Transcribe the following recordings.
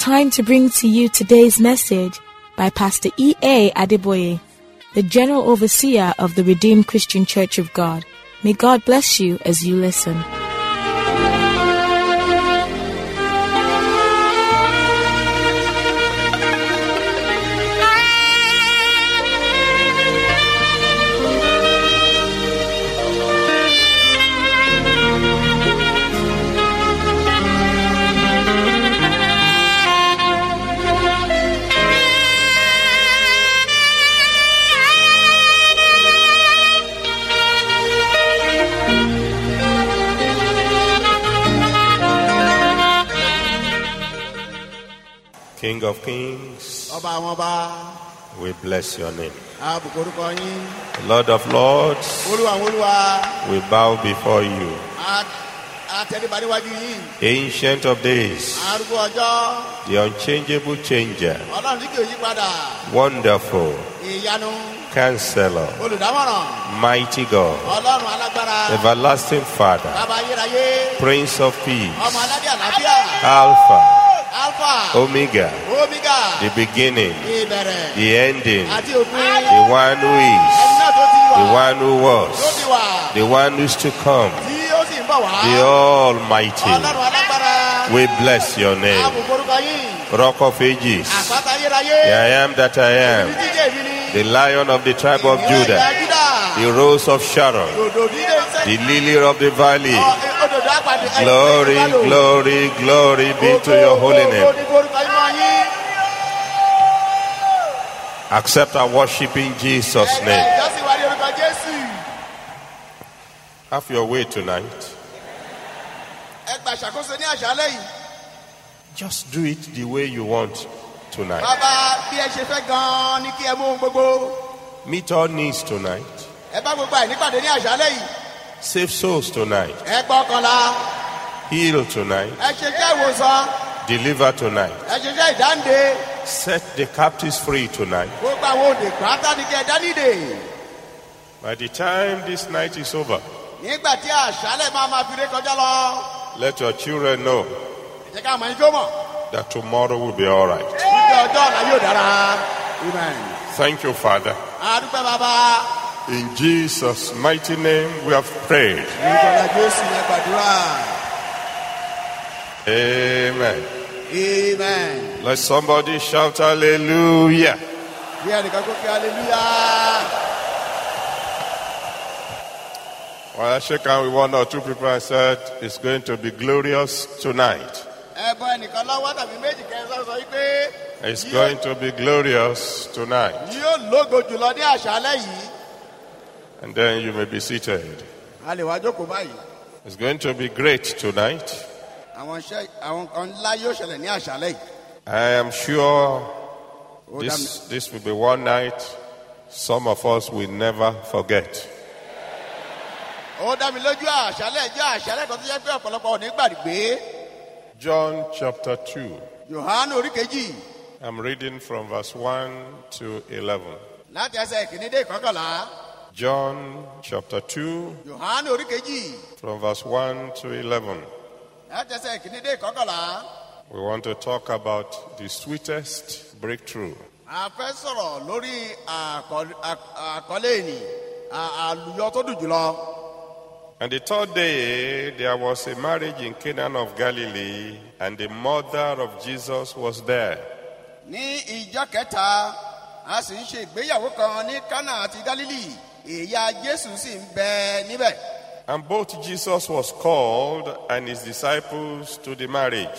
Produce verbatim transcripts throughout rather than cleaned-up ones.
time to bring to you today's message by Pastor E A Adeboye, the General Overseer of the Redeemed Christian Church of God. May God bless you as you listen. King of Kings, we bless your name. Lord of Lords, we bow before you. Ancient of Days, the unchangeable changer, wonderful Counselor, mighty God, everlasting Father, Prince of Peace, Alpha, Alpha, Omega, Omega, the beginning, the ending, the one who is, the one who was, the one who's to come, the Almighty. We bless your name. Rock of Ages, the I am that I am, the Lion of the tribe of Judah, the Rose of Sharon, the Lily of the Valley. Glory, glory, glory be to your holy name. Accept our worship in Jesus' name. Have your way tonight. Just do it the way you want tonight. Meet our needs tonight. Save souls tonight. Heal tonight. Deliver tonight. Set the captives free tonight. By the time this night is over, let your children know that tomorrow will be all right. Thank you, Father. In Jesus' mighty name we have prayed. Amen. Amen. Let somebody shout hallelujah. Well, I shook hands with one or two people and said, it's going to be glorious tonight. It's going to be glorious tonight. And then you may be seated. It's going to be great tonight. I am sure this, this will be one night some of us will never forget. John chapter two. I'm reading from verse one to eleven. John chapter two, from verse one to eleven. We want to talk about the sweetest breakthrough. And the third day, there was a marriage in Cana of Galilee, and the mother of Jesus was there. And both Jesus was called and his disciples to the marriage.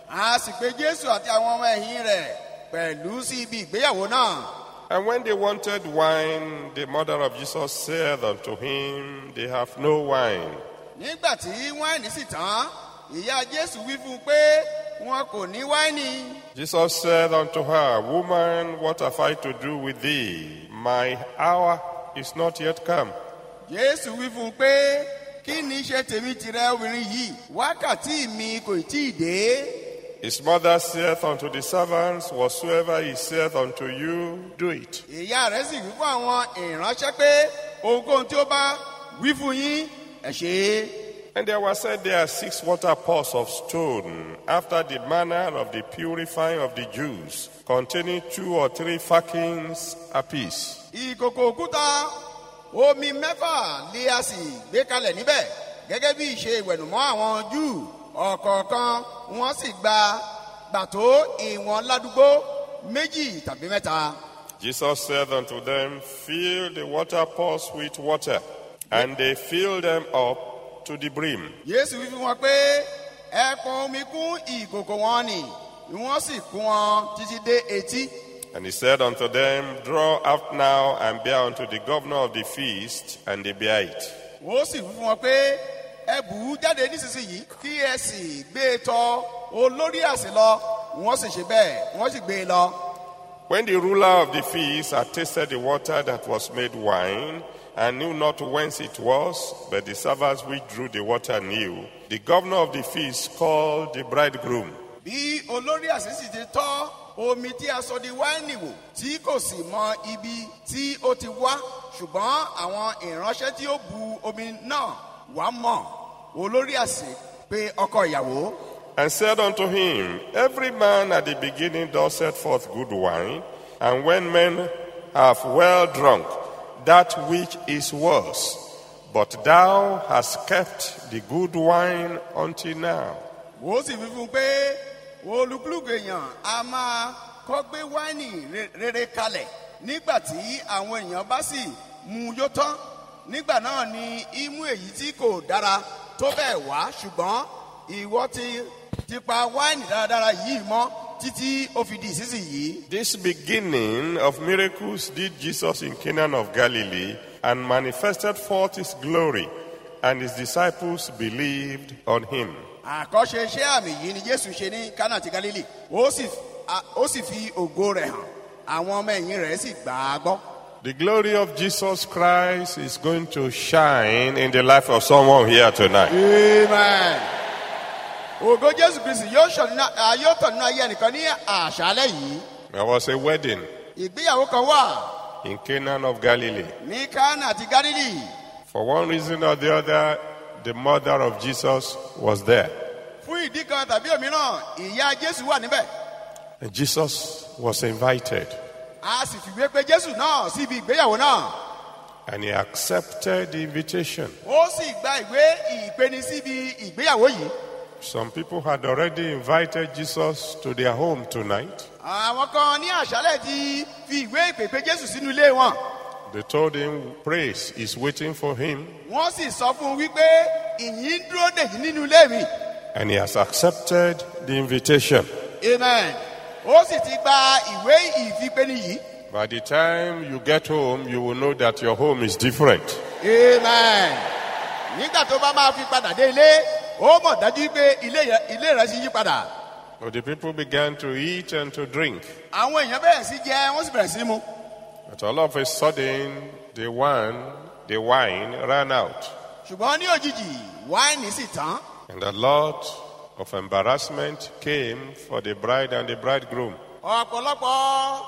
And when they wanted wine, the mother of Jesus said unto him, they have no wine. Jesus said unto her, woman, what have I to do with thee? My hour is not yet come. His mother saith unto the servants, whatsoever he saith unto you, do it. And there were set there six water pots of stone, after the manner of the purifying of the Jews, containing two or three firkins apiece. Ìkòkò òkúta omi mẹ́fà lé a sì gbé kalẹ̀ níbẹ̀ gẹ́gẹ́ bí ìṣe ìwẹ̀nùmọ́ àwọn Júù ọ̀kọ̀ọ̀kan wọ́n sì gba gbàtó ìwọ̀n ládùúgbò méjì tàbí mẹ́ta. Jesus said unto them, fill the water pots with water. And they filled them up to the brim. Jésù wí fún wọn pé ẹ pọn omi kún ìkòkò wọn nì, wọ́n sì kún wọn títí dé etí. And he said unto them, draw out now and bear unto the governor of the feast, and they bear it. Ó sì wí fún wọn pé ẹ bù ú jáde nísinsìnyí kí ẹ sì gbé e tọ̀ olórí àsè lọ, wọ́n sì ṣe bẹ́ẹ̀, wọ́n sì gbé e lọ. When the ruler of the feast had tasted the water that was made wine, and knew not whence it was, but the servants which drew the water knew, the governor of the feast called the bridegroom. Bí olórí àsè sì ti tọ́ omi tí a sọ di wáìnì wò, tí kò sì mọ ibi tí ó ti wá, ṣùgbọ́n àwọn ìránṣẹ́ tí ó bu omi náà wá mọ̀ olórí àsè pé ọkọ ìyàwó. And said unto him, every man at the beginning does set forth good wine, and when men have well drunk, that which is worse. But thou hast kept the good wine until now. Ó sì wí fún pé olúkúlùkù èèyàn a máa kọ́ gbé wáìnì rere kalẹ̀ nígbà tí àwọn èèyàn bá sì mu yó tán. Nígbà náà ni ìmú èyí tí kò dára tó bẹ́ẹ̀ wá, ṣùgbọ́n ìwọ ti ti pa wáìnì dáradára yìí mọ́ títí ó fi di ìsinsìnyí. This beginning of miracles did Jesus in Cana of Galilee, and manifested forth his glory, and his disciples believed on him. Àkọ́ṣe iṣẹ́ àmì yìí ni Jésù ṣe ní Kánà ti Gálílì. Ó sì ó sì fi ògo rẹ̀ hàn. Àwọn ọmọ ẹ̀yìn rẹ̀ sì gbà á gbọ́. The glory of Jesus Christ is going to shine in the life of someone here tonight. Amen. Ògo Jésù Kristi yóò tàn nínú ayé ẹnìkan ní àṣálẹ́ yìí. There was a wedding Ìgbéyàwó kan wà in Cana of Galilee. ní Kánà ti Gálílì. For one reason or the other, the mother of Jesus was there. Fún ìdí kan tàbí òmíràn, ìyá Jésù wà níbẹ̀. And Jesus was invited. A sì fìwé pé Jésù náà síbi ìgbéyàwó náà. And he accepted the invitation. Ó sì gba ìwé ìpeni síbi ìgbéyàwó yìí. Some people had already invited Jesus to their home tonight. Àwọn kan ní àṣálẹ́ ti fi ìwé ìpè pé Jésù sínú ilé wọn. They told him praise is waiting for him. Wọ́n sì sọ fún un wípé ìyìn dúró dè yín nínú ilé mi. And he has accepted the invitation. Amen. Ó sì ti gba ìwé ìfipéni yìí. By the time you get home, you will know that your home is different. Amen. Nígbà tó bá máa fi padà dé ilé, ó mọ̀ dájú pé ilé rẹ̀ sì yí padà. So the people began to eat and to drink. Àwọn èèyàn bẹ̀rẹ̀ sí jẹ, wọ́n sì bẹ̀rẹ̀ sí mu. But all of a sudden, the wine, the wine ran out. Ṣùgbọ́n ní òjijì, wáìnì sì tán. And a lot of embarrassment came for the bride and the bridegroom. Ọ̀pọ̀lọpọ̀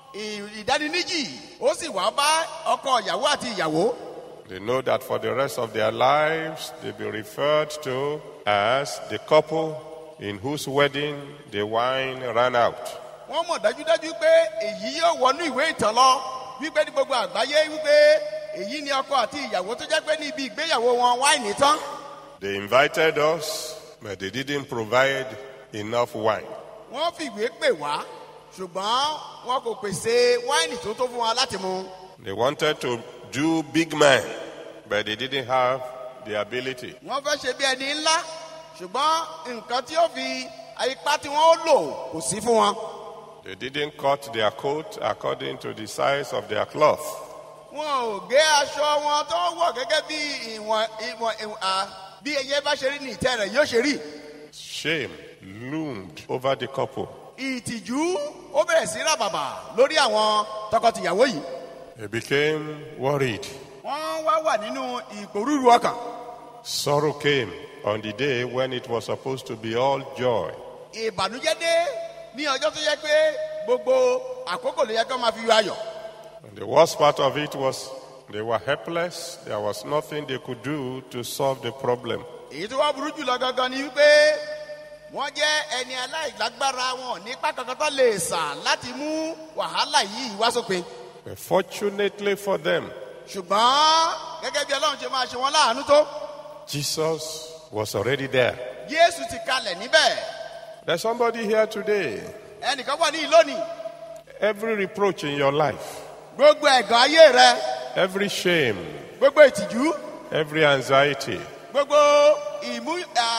ìdániníjì ó sì wá bá ọkọ ìyàwó àti ìyàwó. They know that for the rest of their lives, they'll be referred to as the couple in whose wedding the wine ran out. Wọ́n mọ̀ dájúdájú pé èyí yóò wọnú ìwé ìtàn lọ wípé ní gbogbo àgbáyé wípé èyí ni ọkọ àti ìyàwó tó jẹ́ pé ní ibi ìgbéyàwó wọn wáìnì tán. They invited us, but they didn't provide enough wine. Wọ́n fi ìwé pè wá, ṣùgbọ́n wọn kò pèsè wáìnì tó tó fún wa láti mu. They wanted to do big man, but they didn't have the ability. Wọ́n fẹ́ ṣe bí ẹni ńlá, ṣùgbọ́n nǹkan tí ó fi ipá tí wọ́n ó lò kò sí fún wọn. They didn't cut their coat according to the size of their cloth. Wọn ò gé aṣọ wọn tó wọ̀ gẹ́gẹ́ bí ìwọ̀n ìwọ̀n bí ẹyẹ bá ṣe rí ní ìtẹ́ rẹ̀ yóò ṣe rí. Shame loomed over the couple. Ìtìjú ó bẹ̀rẹ̀ sí ràbàbà lórí àwọn tọkọtìyàwó yìí. They became worried. Wọ́n wá wà nínú ìpòrúurú ọkàn. Sorrow came on the day when it was supposed to be all joy. Ìbànújẹ́ dé ní ọjọ́ tó yẹ pé gbogbo àkókò ló yẹ kó máa fi yọ ayọ̀. And the worst part of it was they were helpless. There was nothing they could do to solve the problem. èyí tó wá burú jùlọ gangan ni wípé wọ́n jẹ́ ẹni aláìlágbára wọn nípa kankan tó lè sà láti mú wàhálà yìí wá sópin. But fortunately for them, ṣùgbọ́n gẹ́gẹ́ bí ọlọ́run ṣe máa ṣe wọ́n láàánú tó. Jesus was already there. Jésù ti kalẹ̀ níbẹ̀. There's somebody here today. Ẹnìkan wà ní ìlónìí. Every reproach in your life, Gbogbo ẹ̀gàn ayé rẹ. every shame, Gbogbo ìtìjú. every anxiety, Gbogbo ìmú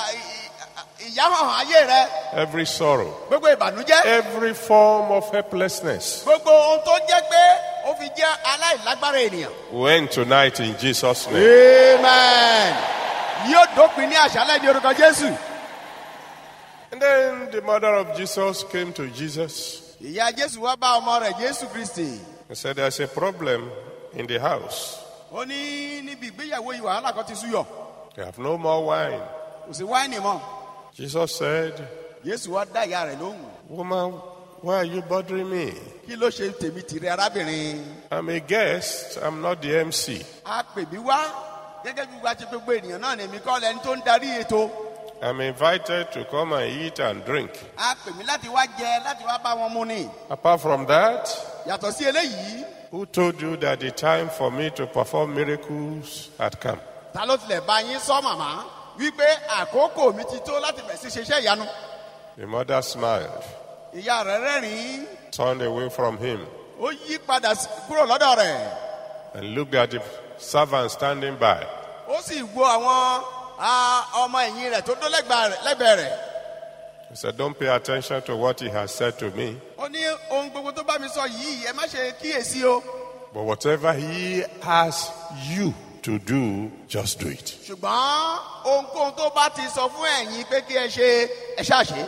ìyáhàn ayé rẹ. every sorrow, Gbogbo ìbànújẹ́. every form of helplessness Gbogbo ohun tó jẹ́ pé ó fi jẹ́ aláìlágbára ènìyàn. will end tonight in Jesus' name. Amen. Yóò dópin ní àṣálẹ́ ní orúkọ Jésù. And then the mother of Jesus came to Jesus Ìyá Jésù wá bá ọmọ rẹ̀ Jésù Kristi. and said, there's a problem in the house. Ó ní níbi ìgbéyàwó yìí wàhálà kan ti súyọ. They have no more wine. Kò sí wáìnì mọ́. Jesus said, Jésù wá dá ìyá rẹ̀ lóhùn. woman, why are you bothering me? Kí ló ṣe tèmi tìrẹ arábìnrin? I'm a guest. I'm not the M C. A pè mí wá gẹ́gẹ́ bí wá ti gbogbo ènìyàn náà ni èmi kọ́ lẹni tó ń darí ètò. I'm invited to come and eat and drink. A pè mí láti wá jẹ láti wá bá wọn mu ni. Apart from that, Yàtọ̀ sí eléyìí, who told you that the time for me to perform miracles had come? ta ló tilẹ̀ bá yín sọ màmá wípé àkókò mi ti tó láti bẹ̀ sí ṣiṣẹ́ ìyanu. The mother smiled, Ìyá rẹ̀ rẹ́rìn-ín, turned away from him, ó yí padà sí- kúrò lọ́dọ̀ rẹ̀. and looked at the servant standing by. Ó sì wo àwọn ah, ọmọ ẹ̀yìn rẹ̀ tó dó lẹ́gbàá rẹ̀- lẹ́gbẹ̀ẹ́ rẹ̀. He said, don't pay attention to what he has said to me, Ó ní ohun gbogbo tó bá mi sọ yìí ẹ má ṣe kíyèsí o. but whatever he asks you to do, just do it. Ṣùgbọ́n ohunkóhun tó bá ti sọ fún ẹ̀yin pé kí ẹ ṣe ẹ ṣáṣe.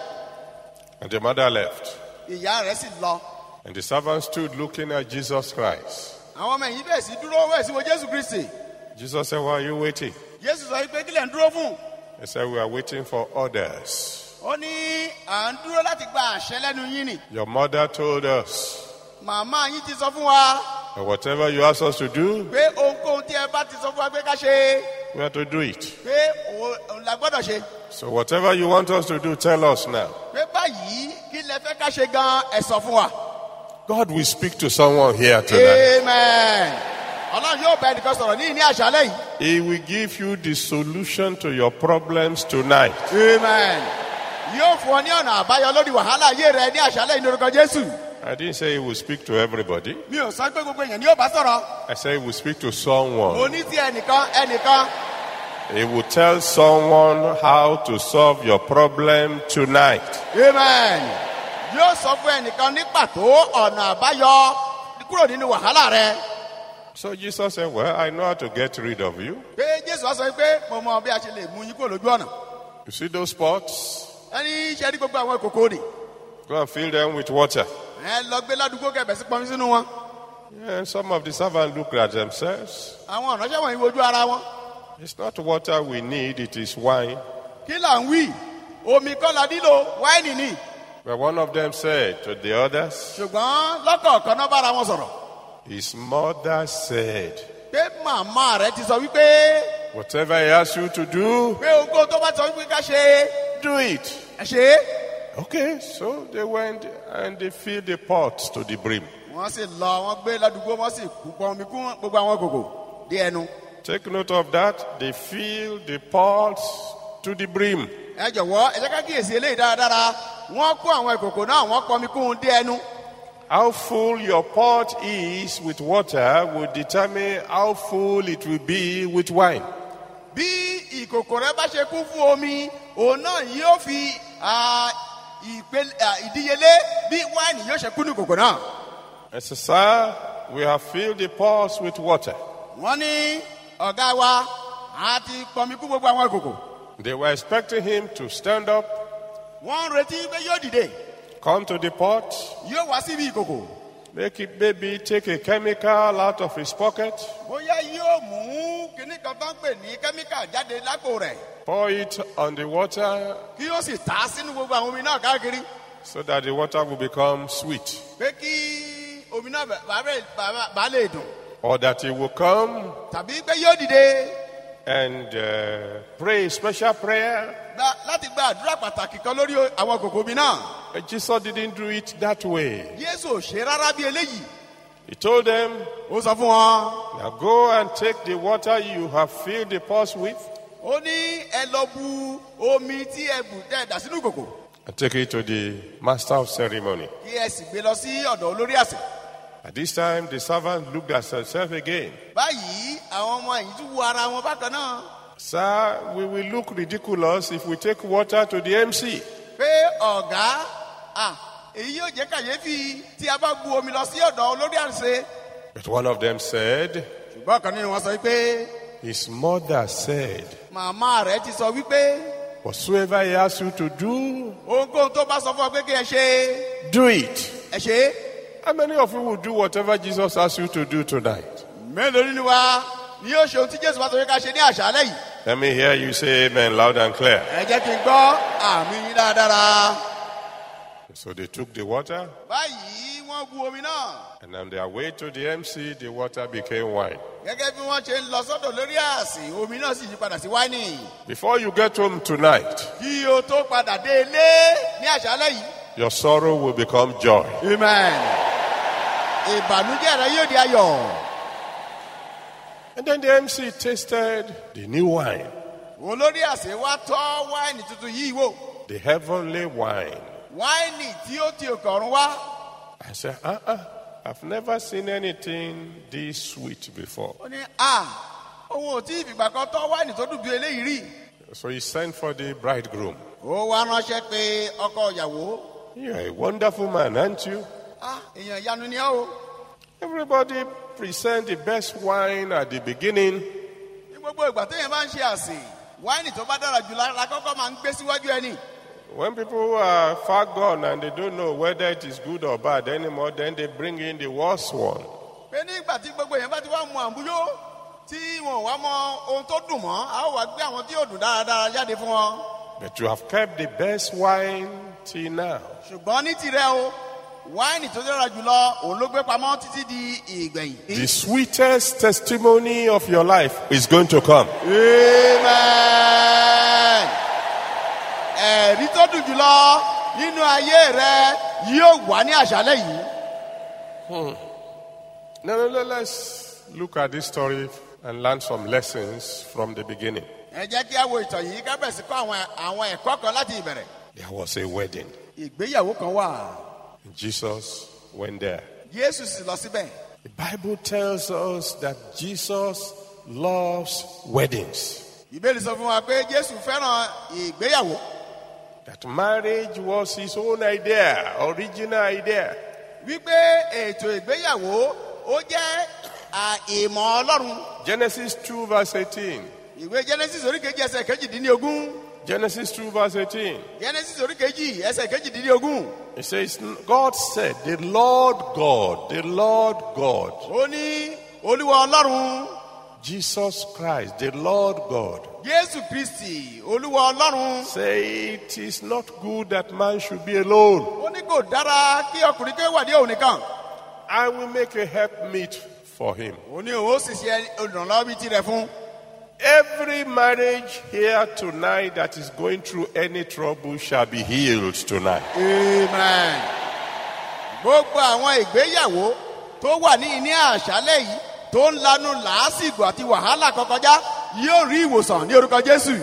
And the mother left. Ìyá rẹ̀ sì lọ. And the servant stood looking at Jesus Christ. Àwọn ọmọ ẹ̀yìn bẹ̀rẹ̀ sí dúró wẹ̀ sí wo Jésù Kristi. Jesus said, why are you waiting? Jésù sọ pé kí lẹ̀ ń dúró fún. He said, we are waiting for orders. Ó ní à ń dúró láti gba àṣẹ lẹ́nu yín ni. Your mother told us Màmá yín ti sọ fún wa that whatever you ask us to do, pé ohunkóhun tí ẹ bá ti sọ fún wa pé ká ṣe we have to do it. pé òun la gbọ́dọ̀ ṣe. So whatever you want us to do, tell us now. Pé báyìí kí lẹ fẹ́ ká ṣe gan ẹ sọ fún wa. God will speak to someone here tonight. Amen. Ọlọ́run yóò bẹ ẹnìkan sọ̀rọ̀ ní ní àṣálẹ́ yìí. He will give you the solution to your problems tonight. Amen. Yóò fún ọ ní ọ̀nà àbáyọ lórí wàhálà ayé rẹ ní àṣálẹ́ yìí lórúkọ Jésù. I didn't say he will speak to everybody. Mi ò sọ pé gbogbo èèyàn ni yóò bá sọ̀rọ̀. I said he will speak to Mo someone. ní sí ẹnìkan ẹnìkan. He will tell someone how to solve your problem tonight. Amen. Yóò sọ fún ẹnìkan ní pàtó ọ̀nà àbáyọ kúrò nínú wàhálà rẹ. So Jesus said, well, I know how to get rid of you. Pé Jésù wá sọ pé mo mọ bí a ṣe lè mú yín kúrò lójú ọ̀nà. You see those pots? Ẹni ṣe rí gbogbo àwọn ìkòkò nì. Go and fill them with water. Ẹ lọ gbé ládùúgbò kẹbẹ̀ sí pọnmi sínú wọn. And some of the servants look at themselves. Àwọn ìránṣẹ́ wọ̀nyí wojú ara wọn. It's not water we need, it is wine. Kí là ń wí? Omi kọ́ la nílò, wáìnì ni. But one of them said to the others, Ṣùgbọ́n lọ́kọ̀ọ̀kan náà bára wọn sọ̀rọ̀. his mother said, Pé màmá rẹ̀ ti sọ wípé whatever he asks you to do, pé ohunkóhun tó bá sọ wípé ká ṣe do it. ẹ ṣe é. Okay, so they went and they filled the pots to the brim. Wọ́n sì lọ, wọ́n gbé ládùúgbò, wọ́n sì kú pọn omi kún gbogbo àwọn kòkò dé ẹnu. Take note of that. They filled the pots to the brim. Ẹ jọ̀wọ́, ẹ jẹ́ ká kíyèsí eléyìí dáradára. Wọ́n kó àwọn ìkòkò náà, wọ́n pọn omi kún dé ẹnu. How full your pot is with water will determine how full it will be with wine. Bí ìkòkò rẹ bá ṣe kún fún omi, òun náà yóò fi ah, ìpele- ah, ìdíyelé bí wáìnì yóò ṣe kún ní ìkòkò náà. I said, sir, we have filled the pots with water. Wọ́n ní ọ̀gá wa á ti pọnmi kún gbogbo àwọn ìkòkò. They were expecting him to stand up, Wọ́n ń retí pé yóò dìde, come to the pot, yóò wá síbi ìkòkò. make it maybe take a chemical out of his pocket, Bóyá yóò mú kinní kan tó ń pè ní kẹ́míkà jáde lápò rẹ̀. pour it on the water Kí ó sì tà á sínú gbogbo àwọn omi náà káàkiri. so that the water will become sweet. Pé kí omi náà bá- bá bá- bá lè dùn. Or that he will come Tàbí pé yóò dìde. and uh, pray a special prayer. láti gba àdúrà pàtàkì kan lórí àwọn kòkò mi náà. But Jesus didn't do it that way. Jésù ò ṣe rárá bí eléyìí. He told them, ó sọ fún wọn. now go and take the water you have filled the pots with. ó ní ẹ lọ bu omi tí ẹ bù tẹ́ ẹ dà sínú kòkò. And take it to the master of ceremony. kí ẹ sì gbé lọ sí ọ̀dọ̀ olórí àsè. At this time, the servant looked at himself again. báyìí àwọn ọmọ yìí tún wo ara wọn bákan náà. Sir, we will look ridiculous if we take water to the M C. pé ọ̀gá èyí yóò jẹ́ kàyéfì tí a bá bu omi lọ sí ọ̀dọ̀ olórí àsè. But one of them said, ṣùgbọ́n kan nínú wọn sọ wípé. his mother said, màmá rẹ̀ ti sọ wípé. whatsoever he asks you to do, ohunkóhun tó bá sọ fún ọ pé kí ẹ ṣe. do it. ẹ ṣe. How many of you will do whatever Jesus asks you to do tonight? mélòó nínú wa ni yóò ṣe ohun tí Jésù bá sọ pé ká ṣe ní àṣálẹ́ yìí. Let me hear you say amen loud and clear. ẹ jẹ́ kí n gbọ́ àmì yín dáradára. So they took the water, báyìí wọ́n bu omi náà. and on their way to the M C, the water became wine. gẹ́gẹ́ bí wọ́n ṣe ń lọ sọ́dọ̀ lórí àsè omi náà sì yí padà sí wáìnì. Before you get home tonight, kí o tó padà dé ilé ní àṣálẹ́ yìí. your sorrow will become joy. Amen. ìbànújẹ́ rẹ yóò di ayọ̀. And then the M C tasted the new wine, olórí àsè wá tọ́ wáìnì tuntun yìí wò. the heavenly wine. wáìnì tí ó ti òkè ọ̀run wá. I said, uh-uh, I've never seen anything this sweet before. ó ní à òun ò tí ì fìgbà kan tọ́ wáìnì tó dùn bí eléyìí rí. So he sent for the bridegroom. ó wá ránṣẹ́ pé ọkọ ìyàwó. You're a wonderful man, aren't you? ah èèyàn ìyanu ni ọ́ o. Everybody present the best wine at the beginning. ní gbogbo ìgbà téèyàn bá ń ṣe àsè wáìnì tó bá dára jù la kọ́kọ́ máa ń gbé síwájú ẹni. When people are far gone and they don't know whether it is good or bad anymore, then they bring in the worst one. pé nígbà tí gbogbo èèyàn bá ti wá mu àmúyó tí wọn ò wá mọ ohun tó dùn mọ́ a ó wá gbé àwọn tí yóò dùn dáradára jáde fún wọn. But you have kept the best wine till now. ṣùgbọ́n ní tirẹ̀ o wáìnì tó dára jùlọ òun ló gbé pamọ́ títí di ìgbẹ̀yìn. The sweetest testimony of your life is going to come. Amen. ẹ̀rí tó dùn jùlọ nínú ayé rẹ yóò wà ní àṣálẹ́ yìí. Hmm. Now, now, let's look at this story and learn some lessons from the beginning. ẹ jẹ́ kí a wo ìtàn yìí ká bẹ̀rẹ̀ sí kọ́ àwọn àwọn ẹ̀kọ́ kan láti ìbẹ̀rẹ̀. There was a wedding. ìgbéyàwó kan wà. Jesus went there. Jésù sì lọ síbẹ̀. The Bible tells us that Jesus loves weddings. ìbéèrè sọ fún wa pé Jésù fẹ́ràn ìgbéyàwó. That marriage was his own idea, original idea. wípé ètò ìgbéyàwó ó jẹ́ ìmọ̀ Ọlọ́run. Genesis two verse eighteen. ìwé Genesis orí kejì ẹsẹ̀ kejìdínlógún. Genesis two verse eighteen. Genesis orí kejì ẹsẹ̀ kejìdínlógún. It says, God said, the Lord God, the Lord God. ó ní Olúwa Ọlọ́run. Jesus Christ, the Lord God. Jésù Kristi, Olúwa Ọlọ́run. Say it is not good that man should be alone. ó ní kò dára kí ọkùnrin kí ó wà ní òun nìkan. I will make a helpmeet for him. ó ní òun ó sì ṣe olùrànlọ́wọ́ bíi tirẹ̀ fún. Every marriage here tonight that is going through any trouble shall be healed tonight. Amen. gbogbo àwọn ìgbéyàwó tó wà ní ní àṣálẹ́ yìí tó ń lanu làásìgbò àti wàhálà kọkọjá yóò rí ìwòsàn ní orúkọ Jésù.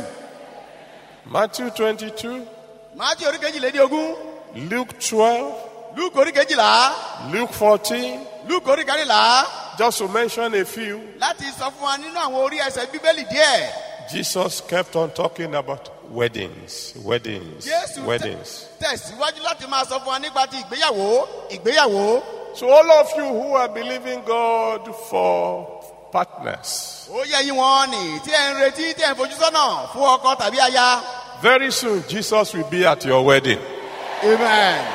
Matthew twenty-two. Mátíù orí kejìlélógún. Luke twelve. Lúùkù orí kejìlá. Luke fourteen. Lúùkù orí kẹrìnlá. Just to mention a few. láti sọ fún wa nínú àwọn orí ẹsẹ̀ bíbélì díẹ̀. Jesus kept on talking about weddings, weddings, Jésù weddings. tẹ̀síwájú láti máa sọ fún wa nípa ti ìgbéyàwó ìgbéyàwó. So all of you who are believing God for partners, ó yẹ yín wọn ni tí ẹ ń retí tí ẹ ń fojú sọ́nà fún ọkọ tàbí aya. very soon Jesus will be at your wedding. Amen.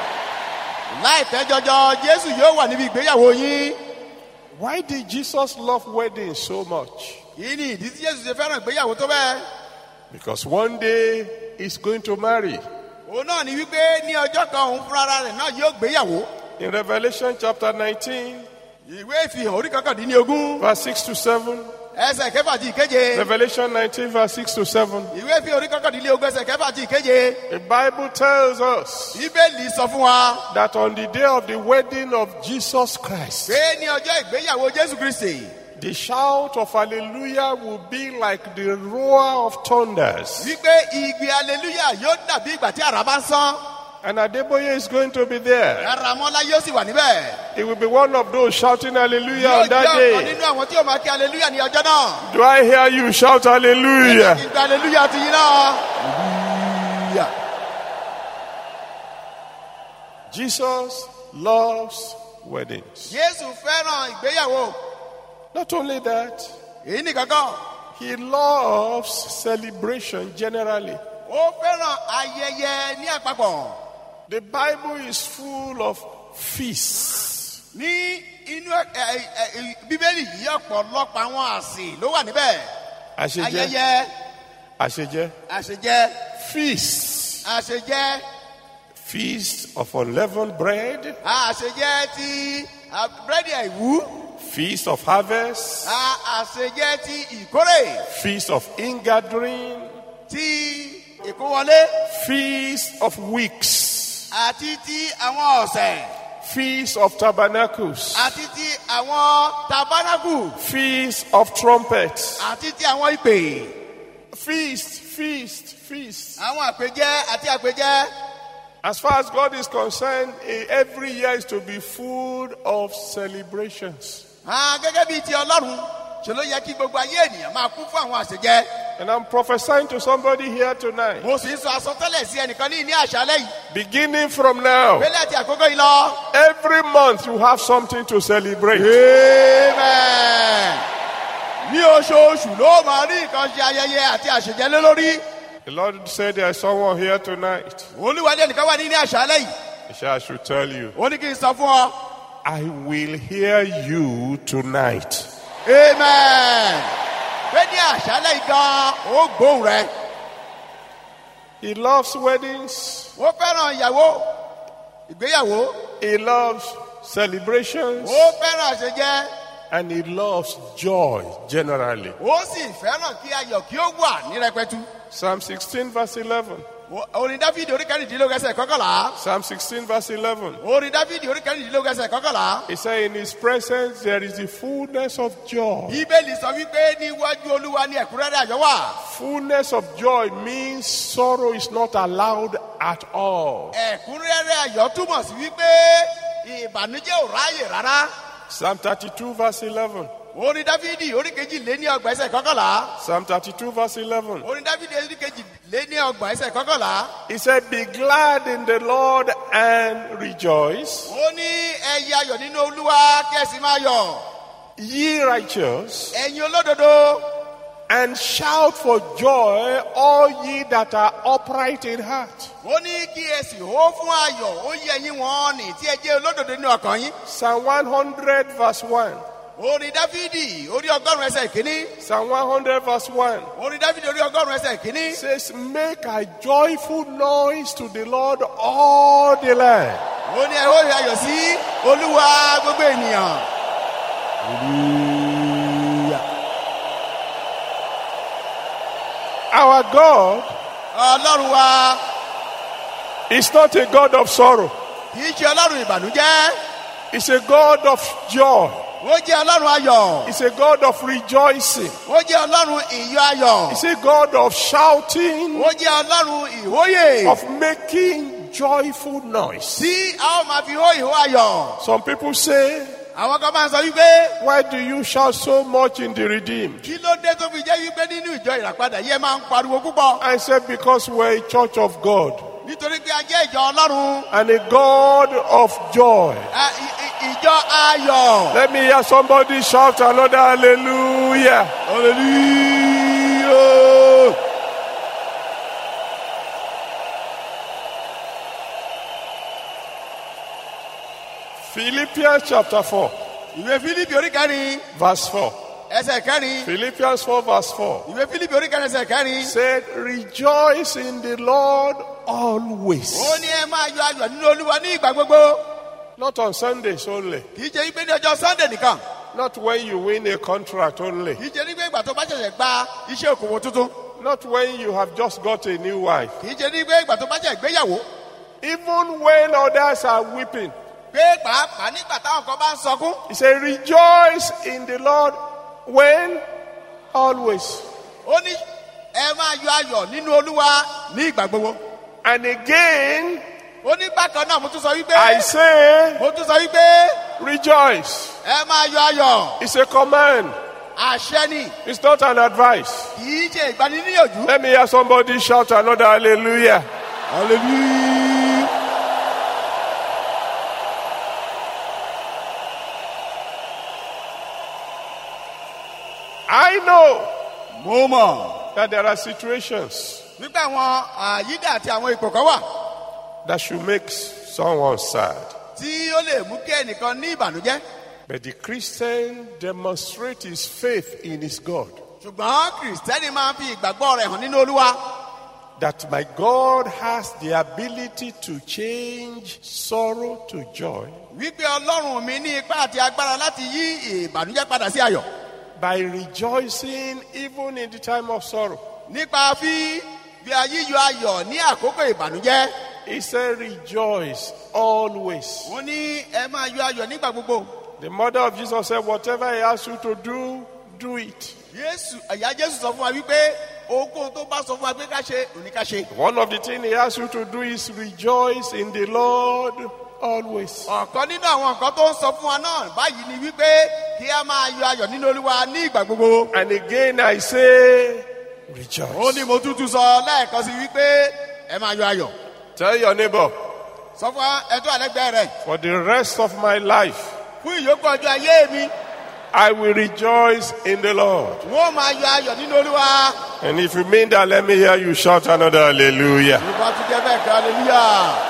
láìpẹ́ jọjọ Jésù yóò wà níbi ìgbéyàwó yín. Why did Jesus love weddings so much? kí ni ìdí tí Jésù ṣe fẹ́ràn ìgbéyàwó tó bẹ́ẹ̀? Because one day he's going to marry. òun náà ni wípé ní ọjọ́ kan òun fúnra rẹ̀ náà yóò gbéyàwó. In Revelation chapter nineteen, ìwé ìfihàn orí kọkàndínlógún. verse six to seven, ẹsẹ̀ kẹfà àti ìkeje. Revelation nineteen verse six to seven. ìwé fi orí kọkàndínlógún ẹsẹ̀ kẹfà àti ìkeje. The Bible tells us bíbélì sọ fún wa. that on the day of the wedding of Jesus Christ, pé ní ọjọ́ ìgbéyàwó Jésù Kristi. the shout of hallelujah will be like the roar of thunders. wípé igbe hallelujah yóò dàbí ìgbà tí àrá bá ń sán. And Adeboye is going to be there. Aramola yóò sì wà níbẹ̀. He will be one of those shouting hallelujah yóò on that jẹ́ ọ̀kan day. nínú àwọn tí yóò máa kí hallelujah ní ọjọ́ náà. Do I hear you shout hallelujah? ìgbà hallelujah ti yín náà. hallelujah. Jesus loves weddings. Jésù fẹ́ràn ìgbéyàwó. Not only that, èyí nìkan kan. he loves celebration generally. ó fẹ́ràn ayẹyẹ ní àpapọ̀. The Bible is full of feasts. ní inú bíbélì yìí ọ̀pọ̀lọpọ̀ àwọn àsè ló wà níbẹ̀. Àṣejẹ. ayẹyẹ. Àṣejẹ. àṣejẹ. Feasts. àṣejẹ. Feast of unleavened bread. àṣejẹ ti búrẹ́dì àìwú. Feast of harvest. àṣejẹ ti ìkórè. Feast of ingathering. ti ìkówọlé. Feast of weeks. àti ti àwọn ọ̀sẹ̀. Feast of tabernacles. àti ti àwọn tabernacle. Feast of trumpets. àti ti àwọn ìpè. Feast, feast, feast. àwọn àpèjẹ àti àpèjẹ. As far as God is concerned, every year is to be full of celebrations. gẹ́gẹ́ bíi ti Ọlọ́run ṣe ló yẹ kí gbogbo ayé ènìyàn máa kún fún àwọn àṣejẹ. And I'm prophesying to somebody here tonight. mo sì ń sọ àsọtẹ́lẹ̀ sí ẹnìkan ní ní àṣálẹ́ yìí. Beginning from now, pẹ̀lẹ́ àti àkókò yìí lọ. every month you have something to celebrate. Amen. ní oṣooṣù ló máa rí nǹkan ṣe ayẹyẹ àti àṣejẹ lé lórí. The Lord said there's someone here tonight. olúwadé nìkan wà ní ní àṣálẹ́ yìí. He said, I should tell you, ó ní kí n sọ fún ọ. I will hear you tonight. Amen. pé ní àṣálẹ́ yìí gan ó gbóhùn rẹ. He loves weddings. ó fẹ́ràn ìyàwó ìgbéyàwó. He loves celebrations. ó fẹ́ràn àṣejẹ. And he loves joy generally. ó sì fẹ́ràn kí ayọ̀ kí ó wà ní rẹpẹtù. Psalm sixteen verse eleven. orin dáfídì orí kẹrìndínlógún ẹsẹ̀ kọkànlá. Psalm sixteen verse eleven. orin dáfídì orí kẹrìndínlógún ẹsẹ̀ kọkànlá. He said, in his presence there is the fullness of joy. bíbélì sọ wípé níwájú olúwa ní ẹ̀kúnrẹ́rẹ́ ayọ̀ wà. Fullness of joy means sorrow is not allowed at all. ẹ̀kúnrẹ́rẹ́ ayọ̀ túmọ̀ sí wípé ìbànújẹ́ ò ráyè rárá. Psalm thirty-two verse eleven. orin dáfídì orí kejì lé ní ọgbà ẹsẹ̀ kọkànlá. Psalm thirty-two verse eleven. orin dáfídì orí kejì lé ní ọgbà ẹsẹ̀ kọkànlá. He said, be glad in the Lord and rejoice. ó ní ẹ yọ̀ ayọ̀ nínú olúwa kí ẹ sì máa yọ̀. Ye righteous, ẹ̀yin olódodo. and shout for joy, all ye that are upright in heart. ó ní kí ẹ sì hó fún ayọ̀ ó yẹ yín wọn ní tí ẹ jẹ́ olódodo nínú ọkàn yín. Psalm one hundred verse one. orin dáfídì orí ọgọ́rùn-ún ẹsẹ̀ ìkíní. Psalm one hundred verse one. orin dáfídì orí ọgọ́rùn-ún ẹsẹ̀ ìkíní. Says, make a joyful noise to the Lord all the land. ó ní ẹ ó rí ayọ̀ sí olúwa gbogbo ènìyàn. Our God ọlọ́run wa is not a God of sorrow. kì í ṣe ọlọ́run ìbànújẹ́. He's a God of joy. ó jẹ́ ọlọ́run ayọ̀. He's a God of rejoicing. ó jẹ́ ọlọ́run ìyọ̀ ayọ̀. He's a God of shouting, ó jẹ́ ọlọ́run ìhóyè. of making joyful noise. tí a ó máa fi hó ìhó ayọ̀. Some people say, àwọn kan máa ń sọ wípé. why do you shout so much in the redeemed? kí ló dé tó fi jẹ́ wípé nínú ìjọ ìràpadà yẹn máa ń pariwo púpọ̀. I said, because we're a church of God nítorí pé a jẹ́ ìjọ ọlọ́run. and a God of joy. a- i- i- ìjọ ayọ̀. Let me hear somebody shout another hallelujah. hallelujah. Philippians chapter four, ìwé fílípì orí kẹrin verse four. ẹsẹ̀ kẹrin. Philippians four, verse four. ìwé fílípì orí kẹrin ẹsẹ̀ kẹrin. Said, rejoice in the Lord always. ó ní ẹ máa yọ ayọ̀ nínú olúwa ní ìgbà gbogbo. Not on Sundays only. kì í ṣe wípé ní ọjọ́ sunday nìkan. Not when you win a contract only. kì í ṣe nígbà ìgbà tó bá ṣẹ̀ṣẹ̀ gba iṣẹ́ òkòwò tuntun. Not when you have just got a new wife. kì í ṣe nígbà ìgbà tó bá ṣẹ̀ gbéyàwó. Even when others are weeping. pé pàápàá nígbà táwọn kan bá ń sọkún. He said, rejoice in the Lord when? Always. ó ní ẹ máa yọ ayọ̀ nínú Olúwa ní ìgbà gbogbo. And again, ó ní bákan náà mo tún sọ wípé. I say, mo tún sọ wípé. rejoice. ẹ máa yọ ayọ̀. It's a command. àṣẹ ni. It's not an advice. kì í ṣe ìgbaniníyànjú. Let me hear somebody shout another hallelujah. Hallelujah. I know mo mọ̀. that there are situations nígbà àwọn àyídà àti àwọn ipò kan wà. that should make someone sad. tí ó lè mú kí ẹnìkan ní ìbànújẹ́. But the Christian demonstrates his faith in his God. ṣùgbọ́n kìrìsìtẹ́nì máa ń fi ìgbàgbọ́ rẹ̀ hàn nínú Olúwa. That my God has the ability to change sorrow to joy wípé Ọlọ́run mi ní ipá àti agbára láti yí ìbànújẹ́ padà sí ayọ̀. by rejoicing even in the time of sorrow. nípa fi bí ayíyọ ayọ̀ ní àkókò ìbànújẹ́. He said, rejoice always. wọ́n ní ẹ máa yọ ayọ̀ nígbà gbogbo. The mother of Jesus said, whatever he asks you to do, do it. Jésù ẹ̀yà Jésù sọ fún wa wípé ohunkóhun tó bá sọ fún wa pé ká ṣe òní ká ṣe. One of the things he asks you to do is rejoice in the Lord always. ọ̀kan nínú àwọn nǹkan tó ń sọ fún wa náà báyìí ni wípé kí a máa yọ ayọ̀ nínú Olúwa ní ìgbà gbogbo. And again I say, ó rejoice. ní mo tútù sọ lẹ́ẹ̀kan sí wípé ẹ máa yọ ayọ̀. Tell your neighbor, sọ fún ẹjọ́ àlẹ́gbẹ́ rẹ̀. for the rest of my life, fún ìyókù ọjọ́ ayé mi. I will rejoice in the Lord. wọ́n máa yọ ayọ̀ nínú Olúwa. And if you mean that, let me hear you shout another hallelujah. ìbá tún jẹ́ bẹ́ẹ̀ kan hallelujah.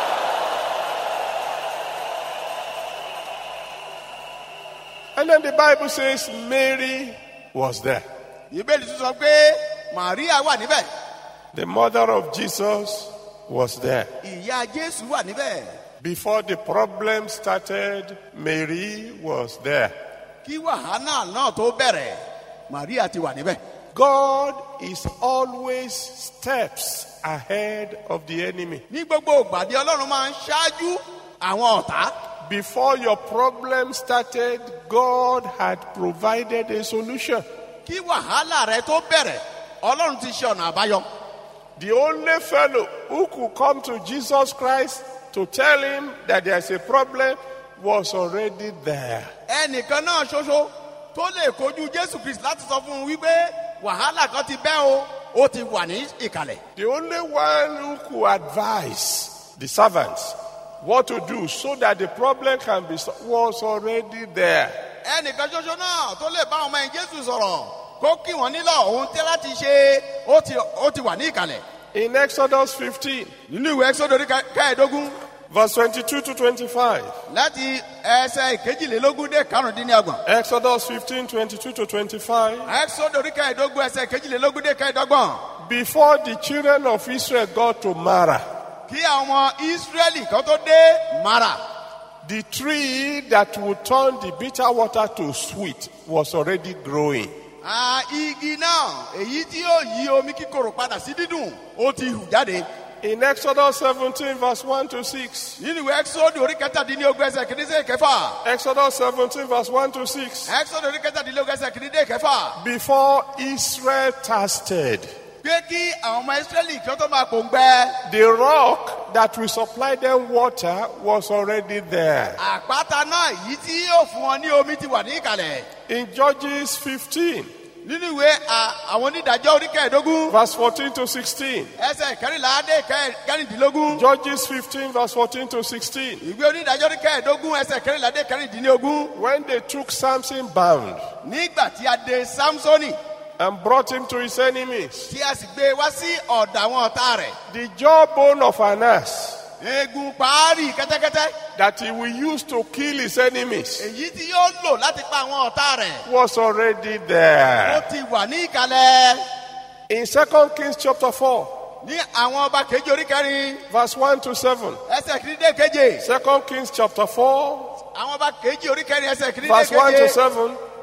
And then the Bible says Mary was there. ìbéèrè tún sọ pé Màríà wà níbẹ̀. The mother of Jesus was there. ìyá Jésù wà níbẹ̀. Before the problem started, Mary was there. kí wàhálà náà tó bẹ̀rẹ̀ Màríà ti wà níbẹ̀. God is always steps ahead of the enemy. ní gbogbo ìgbàdí Ọlọ́run máa ń ṣáájú àwọn ọ̀tá. Before your problem started, God had provided a solution. kí wàhálà rẹ tó bẹ̀rẹ̀ Ọlọ́run ti ṣe ọ̀nà àbáyọ. The only fellow who could come to Jesus Christ to tell him that there's a problem was already there. ẹnìkan náà ṣoṣo tó lè kojú Jésù Kristi láti sọ fún un wípé wàhálà kan ti bẹ́ o ó ti wà ní ìkàlẹ̀. The only one who could advise the servants what to do so that the problem can be solved was already there. ẹnìkan ṣoṣo náà tó lè bá ọmọ ẹ̀yìn Jésù sọ̀rọ̀ kó kí wọ́n nílò ohun tí láti ṣe ó ti ó ti wà ní ìkàlẹ̀. In Exodus fifteen, nínú ìwé Ẹ́kísódù orí kẹẹ̀ẹ́dógún verse twenty-two to twenty-five. láti ẹsẹ̀ ìkejìlélógún dé karùndínlọ́gbọ̀n. Exodus fifteen, twenty-two to twenty-five. Ẹ́kísódù orí kẹẹ̀ẹ́dógún ẹsẹ̀ ìkejìlélógún dé kẹẹ̀ẹ́dọ́gbọ̀n. Before the children of Israel got to Mara, kí àwọn ọmọ Ísírẹ́lì kan tó dé Mara. the tree that would turn the bitter water to sweet was already growing. Ah, igi náà èyí tí yóò yí omi kíkorò padà sí dídùn ó ti hù jáde. In Exodus seventeen, verse one to six. nínú ìwé Ẹ́kísódù orí kẹtàdínlógún ẹsẹ̀ kìíní sí kẹfà. Exodus seventeen, verse one to six. Ẹ́kísódù orí kẹtàdínlógún ẹsẹ̀ kìíní dé kẹfà. Before Israel thirsted, pé kí àwọn ọmọ Ísírẹ́lì kí wọ́n tó máa pòǹgbẹ. the rock that will supply them water was already there. àpáta náà èyí tí yóò fún wọn ní omi ti wà ní ìkàlẹ̀. In Judges fifteen, nínú ìwé à- àwọn onídàájọ́ orí kẹẹ̀ẹ́dógún verse fourteen to sixteen. ẹsẹ̀ kẹrìnlá dé kẹ- kẹrìndínlógún. Judges fifteen, verse fourteen to sixteen. ìwé onídàájọ́ orí kẹẹ̀ẹ́dógún ẹsẹ̀ kẹrìnlá dé kẹrìndínlógún. When they took Samson bound nígbà tí a de Sámsónì and brought him to his enemies, tí a sì gbé e wá sí ọ̀dọ̀ àwọn ọ̀tá rẹ̀. the jawbone of an ass eegun paárì kẹ́tẹ́kẹ́tẹ́ that he will use to kill his enemies èyí tí yóò lò láti pa àwọn ọ̀tá rẹ̀ was already ó there. ti wà ní ìkàlẹ̀. In Second Kings chapter four, ní àwọn ọba kejì orí kẹrin verse one to seven. ẹsẹ̀ kìíní dé keje. Second Kings chapter four, àwọn ọba kejì orí kẹrin ẹsẹ̀ kìíní dé verse one to keje. seven.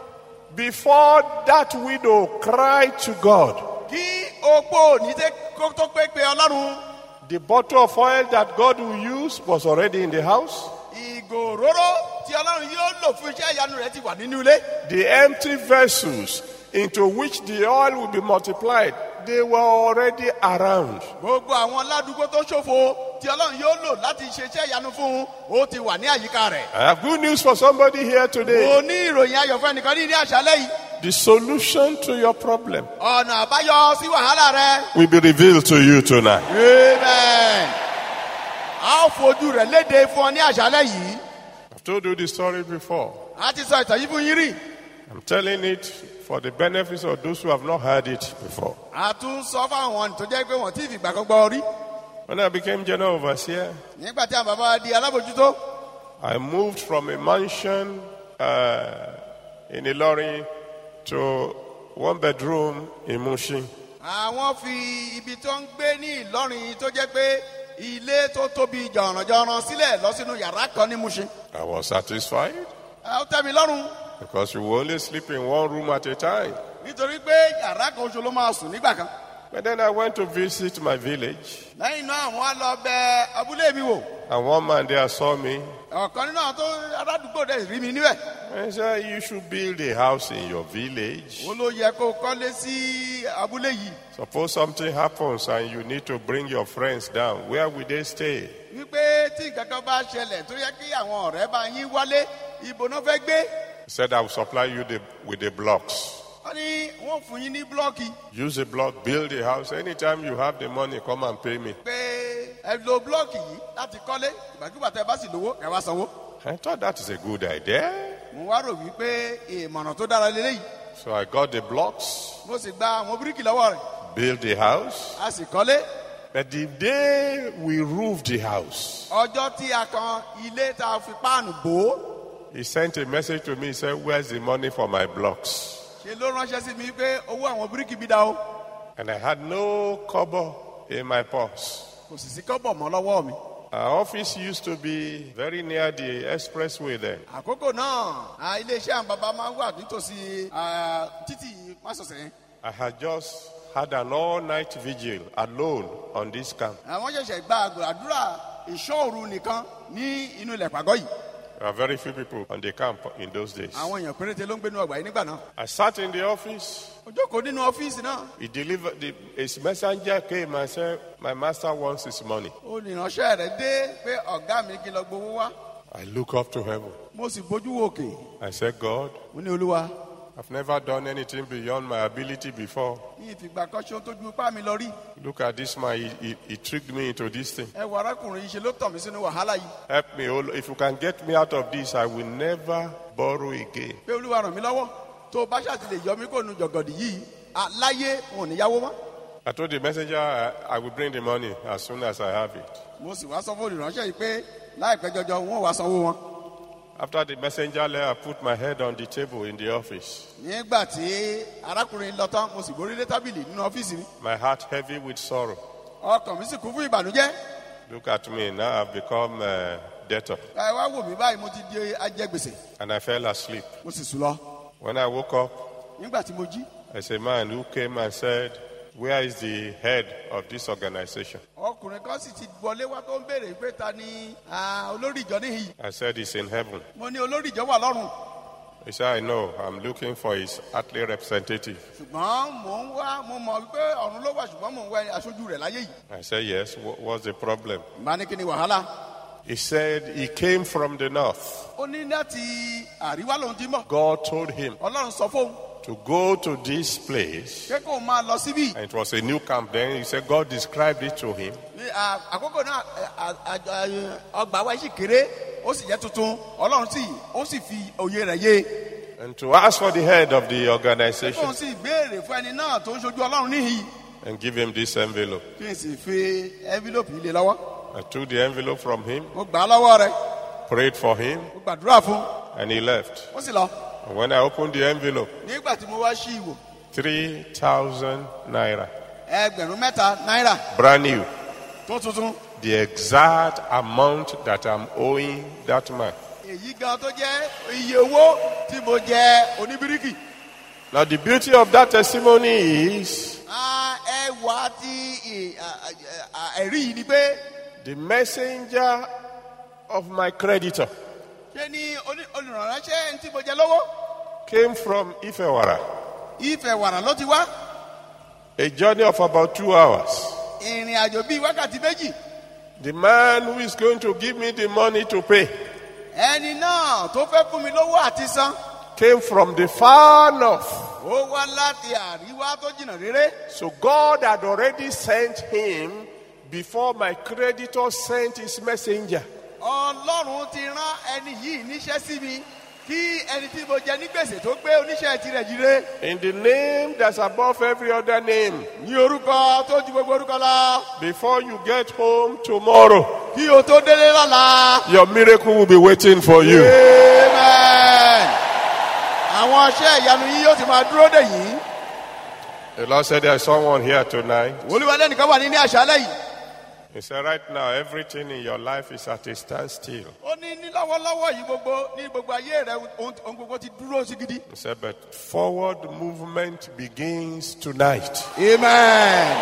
before that widow cried to God, kí opó ní tẹ́ kó tó pé pé Ọlọ́run. the bottle of oil that God will use was already in the house. Ìgò òróró tí Ọlọ́run yóò lò fún iṣẹ́ ìyanu rẹ̀ ti wà nínú ilé. The empty vessels into which the oil will be multiplied, they were already around. Gbogbo àwọn ládùúgbò tó ṣòfò tí Ọlọ́run yóò lò láti ṣe iṣẹ́ ìyanu fún un, ó ti wà ní àyíká rẹ̀. I have good news for somebody here today. Mo ní ìròyìn ayọ̀ fún ẹnìkan ní ní àṣálẹ́ yìí. The solution to your problem Ọ̀nà àbáyọ sí wàhálà rẹ. will be revealed to you tonight. Amen. A ó fojú rẹ̀ léde fún ọ ní àṣálẹ́ yìí. I've told you the story before. A ti sọ ìtàn yìí fún yín rí. I'm telling it for the benefits of those who have not heard it before. A tún sọ fáwọn tó jẹ́ pé wọ́n ti fìgbà kan gbọ́ rí. When I became general overseer, Nígbà tí àwọn bàbá wa di alábòjútó, I moved from a mansion uh, in Ilorin to one bedroom in Mushin. àwọn fi ibi tó ń gbé ní Ìlọrin tó jẹ́ pé ilé tó tóbi jọ̀rànjọ̀ràn sílẹ̀ lọ sínú yàrá kan ní Mushin. I was satisfied Ó tẹ́ mi lọ́rùn because we will only sleep in one room at a time. nítorí pé yàrá kan oṣù ló máa sùn nígbà kan. But then I went to visit my village, Lẹ́yìn náà wọ́n á lọ bẹ abúlé mi wò. and one man there saw me Ọ̀kan nínú àwọn tó aládùúgbò dẹ̀ rí mi níbẹ̀. and said, "You should build a house in your village. Ó ló yẹ kó kọ́lé sí abúlé yìí. Suppose something happens and you need to bring your friends down. Where will they stay?" Wípé tí nǹkan kan bá ṣẹlẹ̀ tó yẹ kí àwọn ọ̀rẹ́ bá yín wálé, ibo náà fẹ́ gbé. He said, "I will supply you the, with the blocks. Wọ́n ní wọ́n fún yín ní blọ́ọ̀kì. Use a block, build a house. Anytime you have the money, come and pay me." Pé ẹ lo blọ́ọ̀kì yìí láti kọ́lé. Ìgbàkúgbà tẹ bá sì lówó, ẹ wá sanwó. I thought that is a good idea. Mo wá rò wípé ìmọ̀ràn tó dára lélẹ́yìí. So I got the blocks, Mo sì gba àwọn bíríkì lọ́wọ́ rẹ̀. built the house. A sì kọ́lé. But the day we roofed the house, Ọjọ́ tí a kan ilé tá a fi páànù bò ó. he sent a message to me. He said, "Where's the money for my blocks?" Ṣé ló ránṣẹ́ sí mi pé owó àwọn bíríkì bí dá o? And I had no kobo in my purse. Kò sì sí kọ́bọ̀ mọ́ lọ́wọ́ mi. Our office used to be very near the expressway then. Àkókò náà, à, iléeṣẹ́ àwọn bàbá máa ń wà nítòsí à, títì Másọ̀sẹ̀ yẹn. I had just had an all-night vigil alone on this camp. Àwọn ṣẹ̀ṣẹ̀ gba àdúrà ìṣọ́ òru nìkan ní inú ilẹ̀ pàgọ́ yìí. There were very few people on the camp in those days. Àwọn èèyàn péréte ló ń gbé inú ọgbà yìí nígbà náà. I sat in the office. Ó jókòó nínú ọ́fíìsì náà. He delivered, the, his messenger came and said, "My master wants his money." Olùránṣẹ́ rẹ̀ dé pé ọ̀gá mi kí n lọ gbowó wá. I look up to heaven. Mo sì bójú wo òkè. I said, "God, Mo ní Olúwa. I've never done anything beyond my ability before. Mi ìfìgbà kan ṣe ohun tó ju ipá mi lọ rí. Look at this man. He, he, he tricked me into this thing. Ẹ wo arákùnrin yìí ṣe ló tàn mí sínú wàhálà yìí. Help me. Oh, if you can get me out of this, I will never borrow again." Pé Olúwa ràn mí lọ́wọ́. Tó o bá ṣàtìlẹ̀ yọ mí kó nu jọ̀gọ̀dì yìí. À, láyé wọn ò ní yáwó mọ́. I told the messenger I, I will bring the money as soon as I have it. Mo sì wá sọ fún olùránṣẹ́ yìí pé láìpẹ́ jọjọ wọn ò wá sanwó wọn. After the messenger left, I put my head on the table in the office. Nígbà tí arákùnrin lọ tán, mo sì borí lé tábìlì nínú ọ́fíìsì mi. My heart heavy with sorrow. Ọkàn mi sì kún fún ìbànújẹ́. Look at me. Now I've become a debtor. Ẹ wá wò mí báyìí, mo ti di ajẹgbèsè. And I fell asleep. Mo sì sùn lọ. When I woke up, Nígbà tí mo jí, there's a man who came and said, "Where is the head of this organization?" ọkùnrin kan sì ti wọlé wá tó ń béèrè pé ta ni ah, olórí ìjọ níhìn. I said, "He's in heaven." Mo ní olórí ìjọ wà lọ́run. He said, "I know. I'm looking for his earthly representative." Ṣùgbọ́n mò ń wá, mo mọ̀ wípé ọ̀run ló wà ṣùgbọ́n mò ń wá aṣojú rẹ̀ láyé yìí. I said, "Yes. Wh- What's the problem?" Màá ní kí ni wàhálà. He said he came from the north. Ó ní láti àríwá lòun ti mọ̀. God told him Ọlọ́run sọ fóun to go to this place. pé kóun máa lọ síbí. And it was a new camp then. He said God described it to him. Ní, à, àkókò náà ẹ, à, à, à, ọgbà wa sì kéré ó sì jẹ́ tuntun. Ọlọ́run sì ó sì fi òye rẹ̀ yé. And to ask for the head of the organization Kóun sì béèrè fún ẹni náà tó ń ṣojú Ọlọ́run níhìn. and give him this envelope. Kí n sì fi envelope yìí lé lọ́wọ́. I took the envelope from him, Mo gbà á lọ́wọ́ rẹ̀. prayed for him, Mo gbàdúrà fún un. and he left. Ó sì lọ. And when I opened the envelope, Nígbà tí mo wá sí ìwò, three thousand naira, ẹgbẹ̀rún mẹ́ta náírà brand new, tó tuntun. the exact amount that I'm owing that man. Èyí gan tó jẹ́ iye owó tí mo jẹ oníbíríkì. Now the beauty of that testimony is ẹwà ti ẹ̀rí yìí ni pé the messenger of my creditor ṣé ni olùrànṣẹ́ tí mo jẹ lọ́wọ́ came from Ifewara. Ifewara ló ti wá. A journey of about two hours. Ìrìn àjò bíi wákàtí méjì. The man who is going to give me the money to pay ẹni náà tó fẹ́ fún mi lówó àti san came from the far north. Ó wá láti àríwá tó jìnnà réré. So God had already sent him before my creditor sent his messenger. Ọlọ́run ti rán ẹni yìí níṣẹ́ sí mi kí ẹni tí mo jẹ ní gbèsè tó gbé oníṣẹ́ tirẹ̀ jíire. In the name that's above every other name. Ní orúkọ tó ju gbogbo orúkọ lọ. Before you get home tomorrow. Kí o tó délé lọ́la. Your miracle will be waiting for you. Amen. Àwọn iṣẹ́ ìyanu yìí yóò ti máa dúró dè yín. The Lord said there is someone here tonight. Olúwa lẹ́nìkan wà ní ní àṣálẹ́ yìí. He said right now everything in your life is at a standstill. Ó ní ní lọ́wọ́lọ́wọ́ yìí gbogbo ní gbogbo ayé rẹ̀ ohun gbogbo ti dúró sí gidi. He said but forward movement begins tonight. Amen.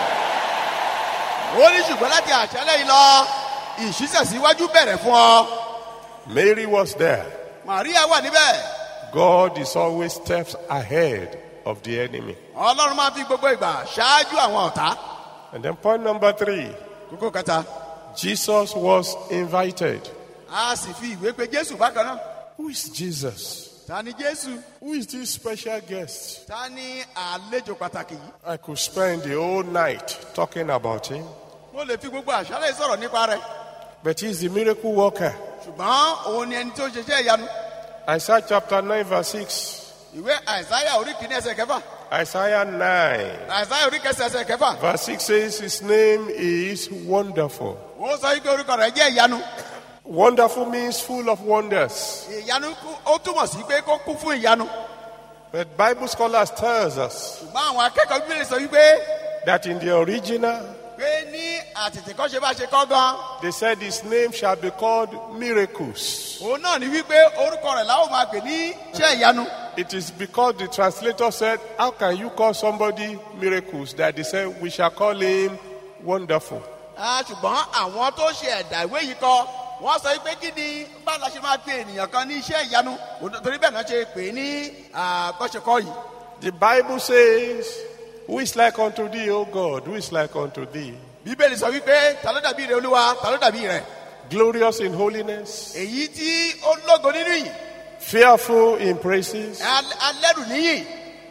Ó ní ṣùgbọ́n láti àṣálẹ́ yìí lọ ìṣísẹ̀síwájú bẹ̀rẹ̀ fún ọ. Mary was there. Maria wà níbẹ̀. God is always steps ahead of the enemy. Ọlọ́run máa fi gbogbo ìgbà ṣáájú àwọn ọ̀tá. And then point number three. Kókó kẹta. Jesus was invited. A sì fi ìwé pe Jésù bákan náà. Who is Jesus? Ta ni Jésù? Who is this special guest? Ta ni àlejò pàtàkì yìí? I could spend the whole night talking about him. Mo lè fi gbogbo àṣálẹ́ sọ̀rọ̀ nípa rẹ̀. But he is the miracle worker. Ṣùgbọ́n òun ni ẹni tó ṣiṣẹ́ ìyanu. Isaiah chapter nine verse six. Ìwé Isaiah orí kìíní ẹsẹ̀ kẹfà. Isaiah nine. Isaiah orí kẹsẹ̀ ẹsẹ̀ kẹfà. Verse six says his name is wonderful. Ó sọ wípé orúkọ rẹ̀ jẹ́ ìyanu. Wonderful means full of wonders. Ìyanu ó túmọ̀ sí pé kó kún fún ìyanu. But Bible scholars tells us Ṣùgbọ́n àwọn akẹ́kọ̀ọ́ Bíbélì sọ wípé that in the original pé ní àtètèkọ́ṣe bá ṣe kọ́ gan. they said his name shall be called miracles. Òun náà ni wípé orúkọ rẹ̀ láwọn máa pè ní iṣẹ́ ìyanu. It is because the translator said, how can you call somebody miracles? That they said, we shall call him wonderful. Ṣùgbọ́n àwọn tó ṣe ẹ̀dà ìwé yìí kọ wọ́n sọ pé kí ni bá la ṣe máa pe ènìyàn kan ní iṣẹ́ ìyanu torí bẹ́ẹ̀ náà ṣe pè é ní bọ́ṣekọ́ yìí. The Bible says, who is like unto thee, O God? Who is like unto thee? Bíbélì sọ wípé ta ló dàbí rẹ̀ Olúwa, ta ló dàbí rẹ̀. Glorious in holiness. Èyí tí ó lógo nínú yìí. Fearful in praises. Alẹ́rù níyì.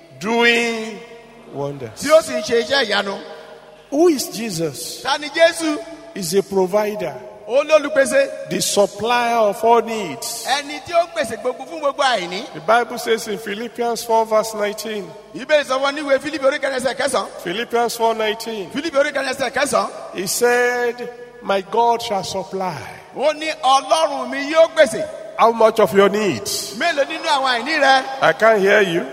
Doing wonders. Tí ó sì ń ṣe iṣẹ́ ìyanu. Who is Jesus? Ta ni Jésù? Is a provider. Olólùpèsè. The supplier of all needs. Ẹni tí ó pèsè gbogbo fún gbogbo àìní. The Bible says in Philippians four verse nineteen. Bíbélì sọ wọn níwèé Fílípì orí kẹrin ẹsẹ̀ kẹsàn-án. Philippians four nineteen. Fílípì orí kẹrin ẹsẹ̀ kẹsàn-án. He said, my God shall supply. Ó ní Ọlọ́run mi yóò pèsè. How much of your needs? Mélòó nínú àwọn àìní rẹ? I can't hear you.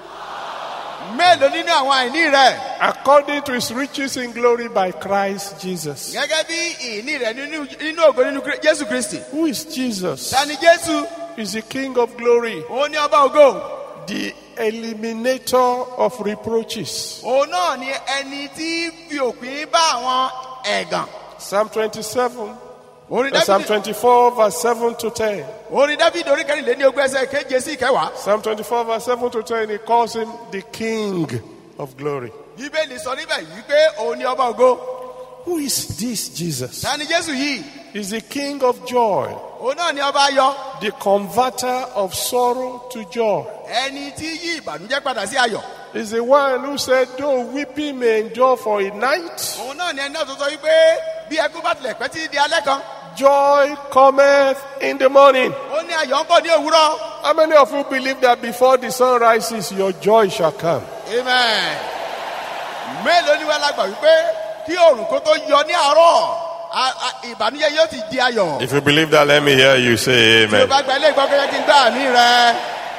Mélòó nínú àwọn àìní rẹ? According to his riches in glory by Christ Jesus. Gẹ́gẹ́ bí ìní rẹ̀ nínú nínú ògo nínú Jésù Kristi. Who is Jesus? Ta ni Jésù? He's the King of glory. Ó ní ọba ògo. The eliminator of reproaches. Òun náà ni ẹni tí fi òpin bá àwọn ẹ̀gàn. Psalm twenty-seven. Orin Psalm Dáfídì. twenty-four verse seven to ten. Orin Dáfídì orí kẹrìnlélẹ́ní ogún ẹsẹ̀ keje sí ìkẹwàá. Psalm twenty-four verse seven to ten. He calls him the King of glory. Bíbélì sọ níbẹ̀ yìí pé òun ni ọba ògo. Who is this Jesus? Ta ni Jésù yìí? He's the King of joy. Òun náà ni ọba ayọ̀. The converter of sorrow to joy. Ẹni tí yí ìbànújẹ́ padà sí ayọ̀. He's the one who said, though weeping may endure for a night, Òun náà ni ẹni náà tó sọ wípé bí ẹkún bá tilẹ̀ pẹ́ títí di alẹ́ kan. joy cometh in the morning. Ó ní ayọ̀ ń bọ̀ ní òwúrọ̀. How many of you believe that before the sun rises, your joy shall come? Amen. Mélòó ni wọ́n lágbà wípé kí òòrùn kó tó yọ ní àárọ̀ ìbànújẹ́ yóò ti di ayọ̀. If you believe that, let me hear you say Tí o amen. bá gba ilé ìgbọ́ kẹ́kẹ́ kí n gbá àmì rẹ.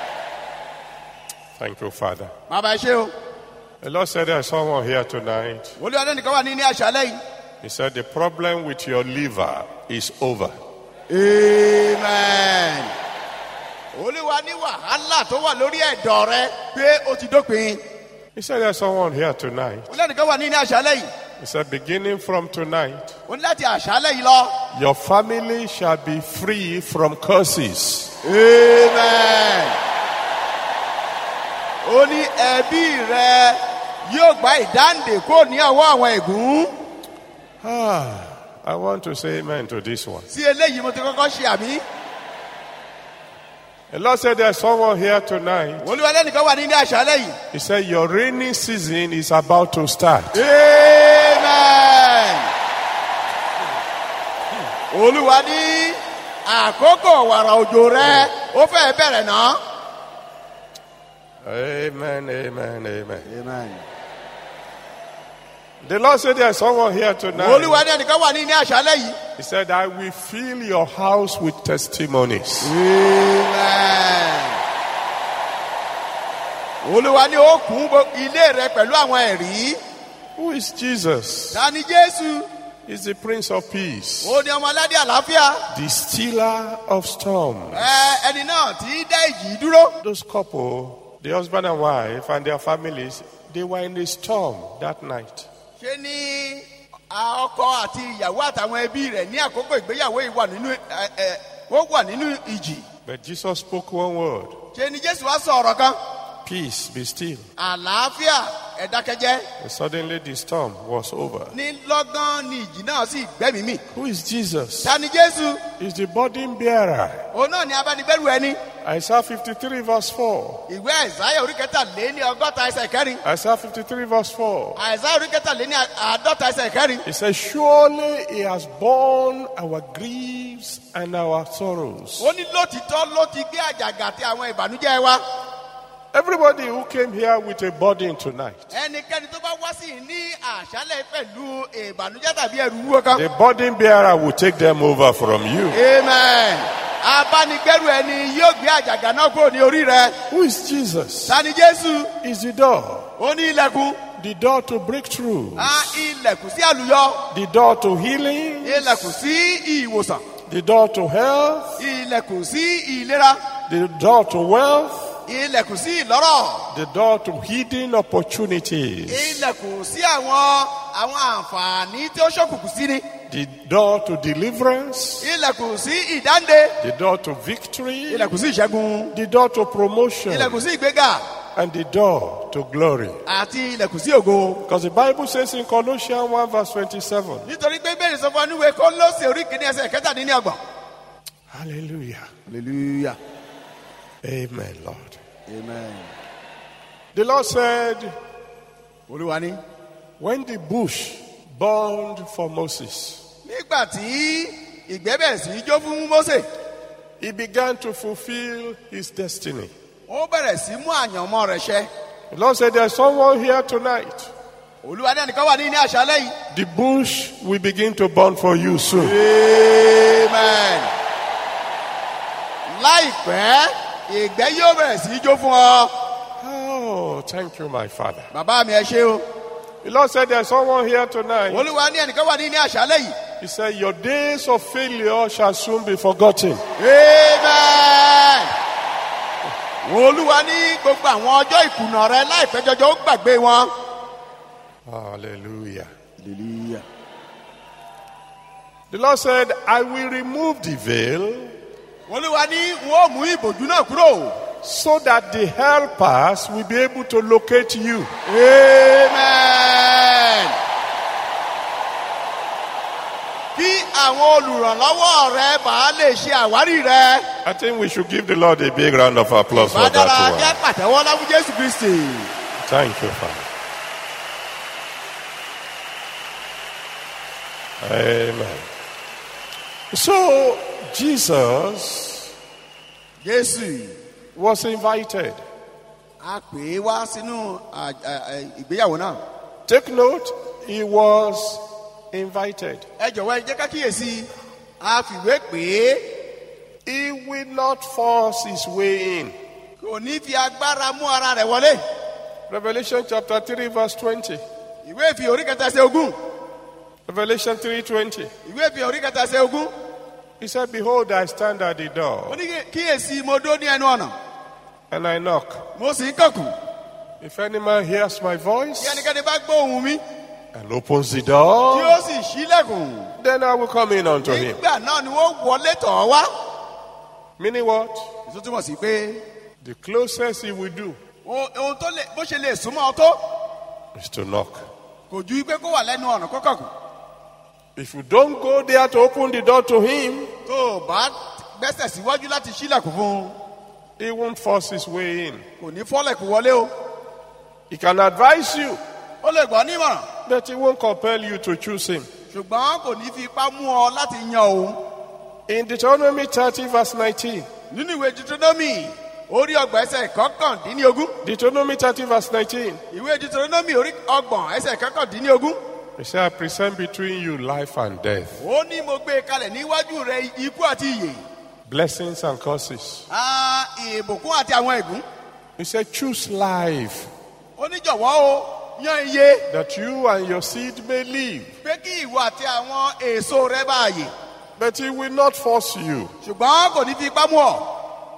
Thank you, Father. Bàbá ẹ ṣé o. The Lord said there's someone here tonight. Olúwa lẹ́nìkan wà ní ní àṣálẹ́ yìí. He said the problem with your liver is over. Amen. Olúwa ní wàhálà tó wà lórí ẹ̀dọ̀ rẹ pé ó ti dópin. He said there's someone here tonight. Olẹ́nìkan wà ní ní àṣálẹ́ yìí. He said beginning from tonight, Ó ní láti àṣálẹ́ yìí lọ. your family shall be free from curses. Amen. Ó ní ẹbí rẹ yóò gba ìdáǹdè kó ní ọwọ́ àwọn ègún. Ah, I want to say amen to this one. Sí eléyìí mo ti kọ́kọ́ ṣe àmì. The Lord said there's someone here tonight. Olúwa lẹ́nìkan wà ní ní àṣálẹ́ yìí. He said your rainy season is about to start. Amen. Olúwa ní àkókò wàrà òjò rẹ ó fẹ́ bẹ̀rẹ̀ náà. Amen, amen, amen. Amen. The Lord said there's someone here tonight. Olúwa ní ẹnìkan wà ní ní àṣálẹ́ yìí. He said, I will fill your house with testimonies. Amen. Olúwa ní ó kún ilé rẹ pẹ̀lú àwọn ẹ̀rí. Who is Jesus? Ta ni Jésù? He's the Prince of Peace, Ó ní ọmọ aládé àlàáfíà. the stiller of storms. Ẹ ẹni náà tí í dá ìjì dúró. Those couple, the husband and wife and their families, they were in a storm that night. Ṣé ní ọkọ àti ìyàwó àtàwọn ẹbí rẹ̀ ní àkókò ìgbéyàwó yìí wà nínú ẹ ẹ wọ́n wà nínú ìjì. But Jesus spoke one word. Ṣé ni Jésù wá sọ ọ̀rọ̀ kan? Peace, be still. Àlàáfíà ẹ dákẹ́jẹ́. And suddenly the storm was over. Ní lọ́gán ni ìjì náà sì gbẹ́mìí mì. Who is Jesus? Ta ni Jésù? He's the burden bearer. Òun náà ni abánigbẹ́rù ẹni. Isaiah fifty-three verse four. Ìwé Àìsáyà orí kẹtàléní ọgọ́ta ẹsẹ̀ kẹrin. Isaiah fifty-three verse four. Àìsáyà orí kẹtàléní àádọ́ta ẹsẹ̀ kẹrin. He says, surely he has borne our griefs and our sorrows. Ó ní lótìtọ́ ló ti gbé àjàgà àti àwọn ìbànújẹ́ wa. Everybody who came here with a burden tonight, Ẹnikẹ́ni tó bá wá sí ní àṣálẹ̀ pẹ̀lú ìbànújẹ́ tàbí ẹrù wúwo kan. the burden bearer will take them over from you. Amen. Abánigbẹ́rù ẹni yóò gbé àjàgà náà kúrò ní orí rẹ. Who is Jesus? Ta ni Jésù? Is the door. Ó ní ilẹ̀kùn. The door to breakthrough. A ilẹ̀kùn sí àlùyọ. The door to healing. Ilẹ̀kùn sí ìwòsàn. The door to health. Ilẹ̀kùn sí ìlera. The door to wealth. Ilẹ̀kùn sí ìlọ́rọ̀. The door to hidden opportunities. Ilẹ̀kùn sí àwọn àwọn àǹfààní tí ó ṣókùnkùn sí ni. The door to deliverance. Ilẹ̀kùn sí ìdáǹdè. The door to victory. Ilẹ̀kùn sí ìṣẹ́gun. The door to promotion. Ilẹ̀kùn sí ìgbéga. And the door to glory. Àti ilẹ̀kùn sí ògo. Because the Bible says in Colossians one verse twenty-seven. Nítorí pé bẹ́ẹ̀ ni sọ fún ọníwèé Kólósè orí kìíní ẹsẹ̀ kẹtàdínlọ́gbọ̀n. Hallelujah. Hallelujah. Amen, Lord. Amen. The Lord said, Olúwa ní. when the bush burned for Moses, Nígbà tí ìgbẹ́ bẹ̀rẹ̀ sí í jó fún Mósè, he began to fulfill his destiny. ó bẹ̀rẹ̀ sí mú àyànmọ́ rẹ̀ ṣẹ. The Lord said, there's someone here tonight. Olúwa ní ẹnìkan wà ní ní àṣálẹ́ yìí. The bush will begin to burn for you soon. Amen. Láìpẹ́, ìgbẹ́ yóò bẹ̀rẹ̀ sí í jó fún ọ. Oh, thank you, my Father. Bàbá mi ẹ ṣé o. The Lord said, there's someone here tonight. Olúwa ní ẹnìkan wà ní ní àṣálẹ́ yìí. He said, your days of failure shall soon be forgotten. Amen. Olúwa ní gbogbo àwọn ọjọ́ ìkùnà rẹ láìpẹ́ jọjọ ó gbàgbé wọn. Hallelujah. Hallelujah. The Lord said, I will remove the veil Olúwa ní wọ́n ó mú ìbòjú náà kúrò. so that the helpers will be able to locate you. Amen. Kí àwọn olùrànlọ́wọ́ rẹ bá lè ṣe àwárí rẹ. I think we should give the Lord a big round of applause for Bàdára that kí á one. pàtẹ́wọ́ lábú Jésù Kristi. Thank you, Father. Amen. So, Jesus Jésù was invited. a pè é wá sínú à- à- à- ìgbéyàwó náà. Take note, he was invited. Ẹ jọ̀wọ́ ẹ jẹ́ ká kíyèsí. A fìwé pè é. He will not force his way in. Kò ní fi agbára mú ara rẹ̀ wọlé. Revelation chapter three verse twenty. Ìwé ìfi orí kẹta ṣe ogún. Revelation three twenty. Ìwé ìfi orí kẹta ṣe ogún. He said, behold, I stand at the ó door ní kíyèsí mo dó ní ẹnu ọ̀nà and I knock. mo sì ń kọ̀kùn. If any man hears my bí voice ẹnikẹ́ni bá gbọ́ ohùn mi and opens the tí door, ó sì ṣílẹ̀kùn then I will come in unto him. nígbà náà ni wọ́n wọlé tọ̀ ọ́ wá. Meaning what? èso túmọ̀ sí pé The closest he will do ohun ohun tó lè bó ṣe lè súnmọ́ ọ tó is to knock. kò ju pé kó wà lẹ́nu ọ̀nà kó kọ̀kùn. If you don't go there to open the door to him, tó o bá gbẹ́sẹ̀ síwájú láti ṣílẹ̀kùn fún un he won't force his way in. kò ní fọ́lẹ̀kùn wọlé o. He can advise you, ó lè gbọ́ nímọ̀ràn but he won't compel you to choose him. ṣùgbọ́n kò ní fi ipá mú ọ láti yan òun. In Deuteronomy thirty verse nineteen, nínú ìwé Deuteronomy orí ọgbọ̀n ẹsẹ̀ kọkàndínlógún. Deuteronomy thirty verse nineteen, ìwé Deuteronomy orí ọgbọ̀n ẹsẹ̀ kọkàndínlógún. he said, I present between you life and death, ó ní mo gbé e kalẹ̀ níwájú rẹ ikú àti ìyè. blessings and curses. a ìbùkún àti àwọn ègún. He said, choose life, ó ní jọ̀wọ́ o yan iye that you and your seed may live. pé kí ìwọ àti àwọn èso rẹ bá yè. But he will not force you. ṣùgbọ́n kò ní fi ipá mú ọ.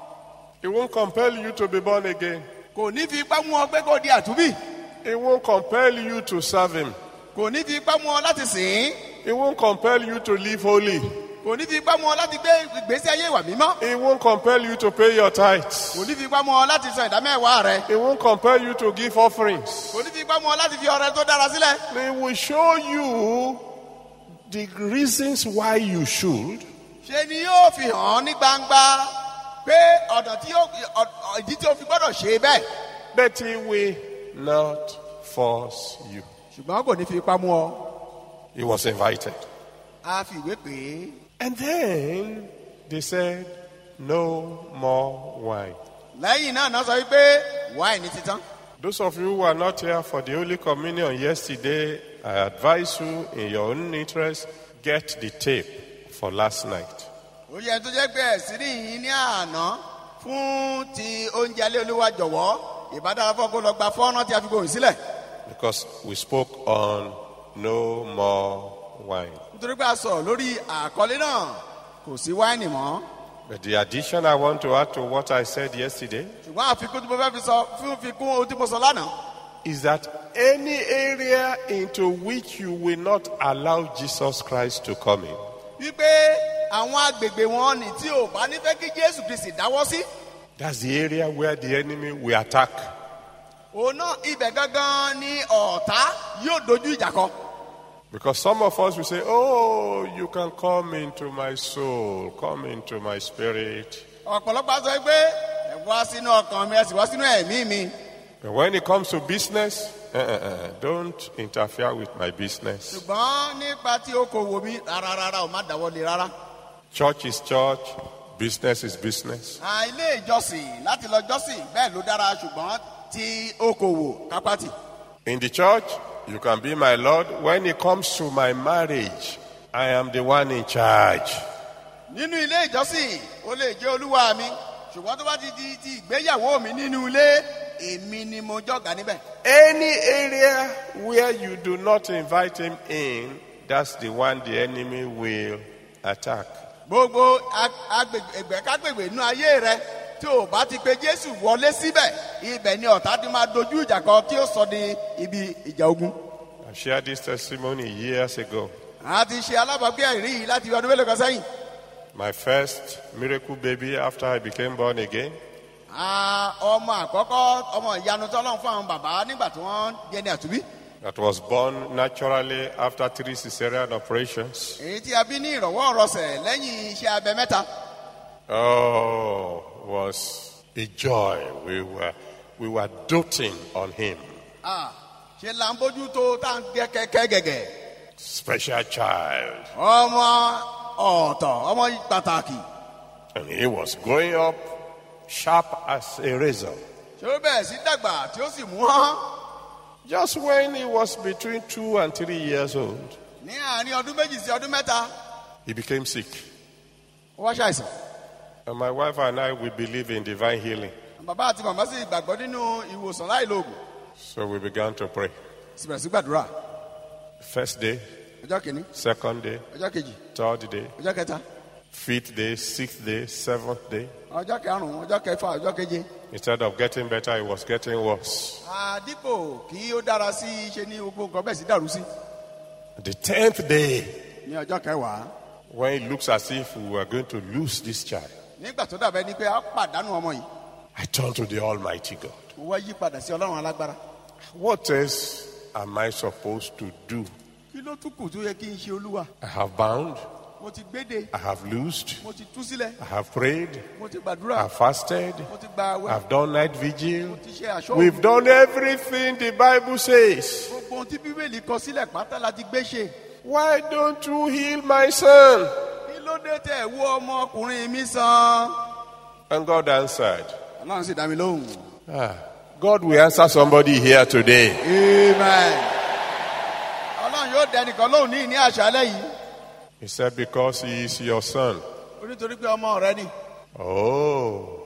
He won't compel you to be born again. kò ní fi ipá mú ọ pé kó di àtúbí. He won't compel you to serve him. kò ní fi ipá mú ọ láti sìn ín. He won't compel you to live holy. kò ní fi ipá mú ọ láti gbé ìgbésí ayé ìwà mímọ́. He won't compel you to pay your tithes. kò ní fi ipá mú ọ láti san ìdámẹ́wàá rẹ. He won't compel you to give offerings. kò ní fi ipá mú ọ láti fi ọrẹ tó dára sílẹ̀. He will show you the reasons why you should, ṣe ni yóò fi hàn án ní gbangba pé ọ̀dọ̀ tí yóò ọ̀- ìdí tí o fi gbọ́dọ̀ ṣe bẹ́ẹ̀. but he will not force you. ṣùgbọ́n kò ní fi ipá mú ọ. He was invited. a fi ìwé pè é. And then they said, no more wine. lẹ́yìn náà náà sọ wípé wáìnì ti tán. Those of you who were not here for the Holy Communion yesterday, I advise you, in your own interest, get the tape for last night. ó yẹ tó jẹ́ pé ẹ̀sìn nìyí ní àná fún ti oúnjẹ alẹ́ olúwa jọ̀wọ́ ìbádára fún ọkọ lọ gba fọ́nrán tí a fi gbòòrò sílẹ̀. Because we spoke on no more wine. nítorí pé a sọ̀rọ̀ lórí àkọlé náà kò sí wáìnì mọ́. But the addition I want to add to what I said yesterday ṣùgbọ́n àfikún tí mo fẹ́ fi sọ fún fi kún ohun tí mo sọ lánàá. is that any area into which you will not allow Jesus Christ to come in, wípé àwọn agbègbè wọn ni tí ò bá ní fẹ́ kí Jésù Kristi dáwọ́ sí. that's the area where the enemy will attack. òun náà ibẹ̀ gangan ni ọ̀tá yóò dojú ìjà kọ. Because some of us will say, oh, you can come into my soul, come into my spirit. ọ̀pọ̀lọpọ̀ á sọ pé ẹ wá sínú ọkàn mi ẹ sì wá sínú ẹ̀mí mi. But when it comes to business, uh, uh, uh, don't interfere with my business. ṣùgbọ́n nípa tí okòwò mi rárá rárá ò má dáwọ́ lé rárá. Church is church, business is business. À, ilé ìjọsìn láti lọ jọ́sìn bẹ́ẹ̀ ló dára ṣùgbọ́n tí okòwò kápátì. In the church, you can be my Lord. When it comes to my marriage, I am the one in charge. nínú ilé ìjọsìn ó lè jẹ́ olúwa mi ṣùgbọ́n tó bá ti di ti ìgbéyàwó mi nínú ilé èmi ni mo jọ̀gá níbẹ̀. Any area where you do not invite him in, that's the one the enemy will attack. gbogbo agbègbè kágbègbè inú ayé rẹ tí o bá ti pe Jésù wọlé síbẹ̀ ibẹ̀ ni ọ̀tá ti máa dojú ìjà kan tí ó sọ di ibi ìjà ogun. I shared this testimony years ago. a ti ṣe alábàágbé àìrí yìí láti ọdún mélòó kan sẹ́yìn. My first miracle baby after I became born again. Ah, ọmọ àkọ́kọ́ ọmọ ìyanu tọ́lọ́run fún àwọn bàbá nígbà tí wọ́n di ẹni àtúbí. That was born naturally after three cesarean operations. èyí tí a bí ní ìrọ̀wọ́ ọ̀rọ̀sẹ̀ lẹ́yìn iṣẹ́ abẹ mẹ́ta. Oh, was a joy. We were, we were doting on him. Ah, ṣe là ń bójú tó tá à ń gẹ kẹ́kẹ́ gẹ̀gẹ̀. Special child. ọmọ ọ̀tọ̀ ọmọ pàtàkì. And he was growing up sharp as a razor. ṣé ó bẹ̀rẹ̀ sí dàgbà tí ó sì mú hán. Just when he was between two and three years old, ní àárín ọdún méjì sí ọdún mẹ́ta he became sick. ó wá ṣàìsàn. And my wife and I, we believe in divine healing. bàbá àti màmá sì gbàgbọ́ nínú ìwòsàn láìlóògùn. So we began to pray. sì bẹ̀rẹ̀ sí gbàdúrà. First day, ọjọ́ kìíní second day, ọjọ́ kejì third day. ọjọ́ kẹta. fifth day, sixth day, seventh day. ọjọ́ karùn-ún ọjọ́ kẹfà ọjọ́ keje. Instead of getting better, it was getting worse. àdìpọ̀ kí ó dára sí i ṣe ní gbogbo nǹkan bẹ́ẹ̀ sí dàrú sí. The tenth day, ní ọjọ́ kẹwàá. when it looks as if we were going to lose this child, nígbà tó dàbẹ́ ni pé a pàdánù ọmọ yìí. I turned to the Almighty God. mo wá yí padà sí ọlọ́run alágbára. What else am I supposed to do? kí ló tún kù tó yẹ kí n ṣe olúwa. I have bound, mo ti gbéde. I have loosed, mo ti tú sílẹ̀. I have prayed, mo ti I gbàdúrà. have fasted, mo ti gba I àwẹ̀. have done night mo vigil. ti ṣe àṣọ. We've done everything the Bible says. gbogbo ohun tí bíbélì kọ sílẹ̀ pátá la ti gbé ṣe. Why don't you heal my son? kí ló dé tẹ̀ wo ọmọkùnrin mi sàn. And God answered. ọlọ́run sì dá mi lóhùn. Ah, God will answer somebody here today. amen. ọlọ́run yóò dẹ nìkan lóhùn ní ní àṣálẹ́ yìí. He said, because he is your son. ó nítorí pé ọmọ rẹ ni. Oh,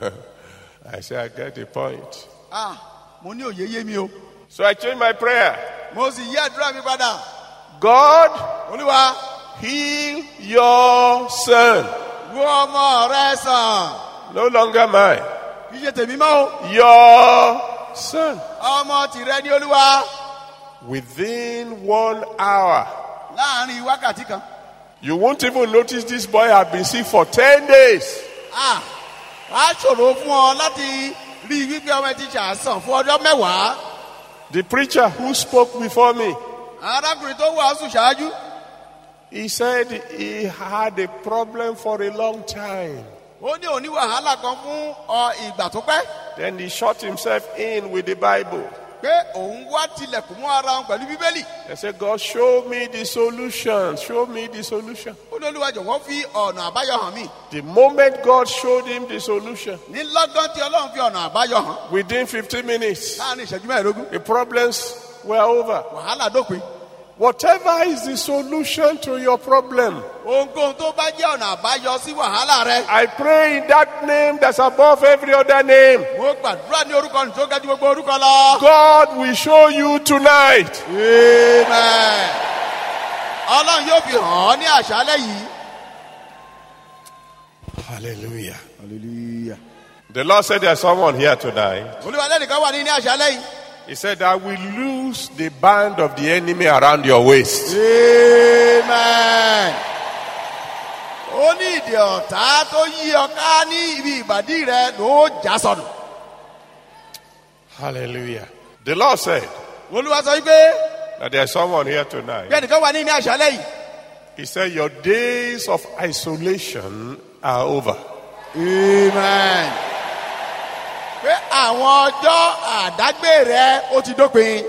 I say I get the point. ah mo ní òye yé mi o. So I changed my prayer. mo sì yí àdúrà mi padà. God, olúwa heal your son. wo ọmọ rẹ sàn. No longer mine. kì í ṣe tèmi mọ́ o. Your son. ọmọ tìrẹ ni olúwa. Within one hour, láàrin wákàtí kan. you won't even notice this boy had been sick for ten days. ah wàá ṣòro fún ọ láti rí i wípé ọmọ ẹ ti ṣàìsàn fún ọjọ́ mẹ́wàá. The preacher who spoke before me, arákùnrin tó wàásù ṣáájú. he said he had a problem for a long time. ó ní òní wàhálà kan fún ọ ìgbà tó pẹ́. Then he shut himself in with the Bible. pé òun wá tilẹ̀kùn mọ́ ara wọn pẹ̀lú bíbélì. I said, God, show me the solution. Show me the solution. ó ní olúwa jọ̀wọ́ fi ọ̀nà àbáyọ hàn mí. The moment God showed him the solution, ní lọ́gán tí ọlọ́run fi ọ̀nà àbáyọ hàn. within fifteen minutes, láàrin ìṣẹ́jú mẹ́ẹ̀ẹ́dógún. the problems were over. wàhálà dópin. Whatever is the solution to your problem, ohunkóhun tó bá jẹ́ ọ̀nà àbáyọ sí wàhálà rẹ. I pray in that name that's above every other name. mo gbàdúrà ní orúkọ nìtó ga ju gbogbo orúkọ lọ. God will show you tonight. amen. ọlọ́run yóò fi hàn ọ́ ní àṣálẹ́ yìí. Hallelujah. hallelujah. The Lord said there's someone here tonight. olúwa lẹ́nìkan wà ní ní àṣálẹ́ yìí. He said, I will lose the band of the enemy around your waist. amen. ó ní ìdè ọ̀tá tó yí ọ ká ní ibi ìbàdí rẹ ló já sọnù. Hallelujah. The Lord said olúwa sọ wípé that there's someone here tonight. bí ẹnìkan wà ní ní àṣálẹ́ yìí. He said, your days of isolation are over. amen. pé àwọn ọjọ́ àdágbé rẹ ó ti dópin.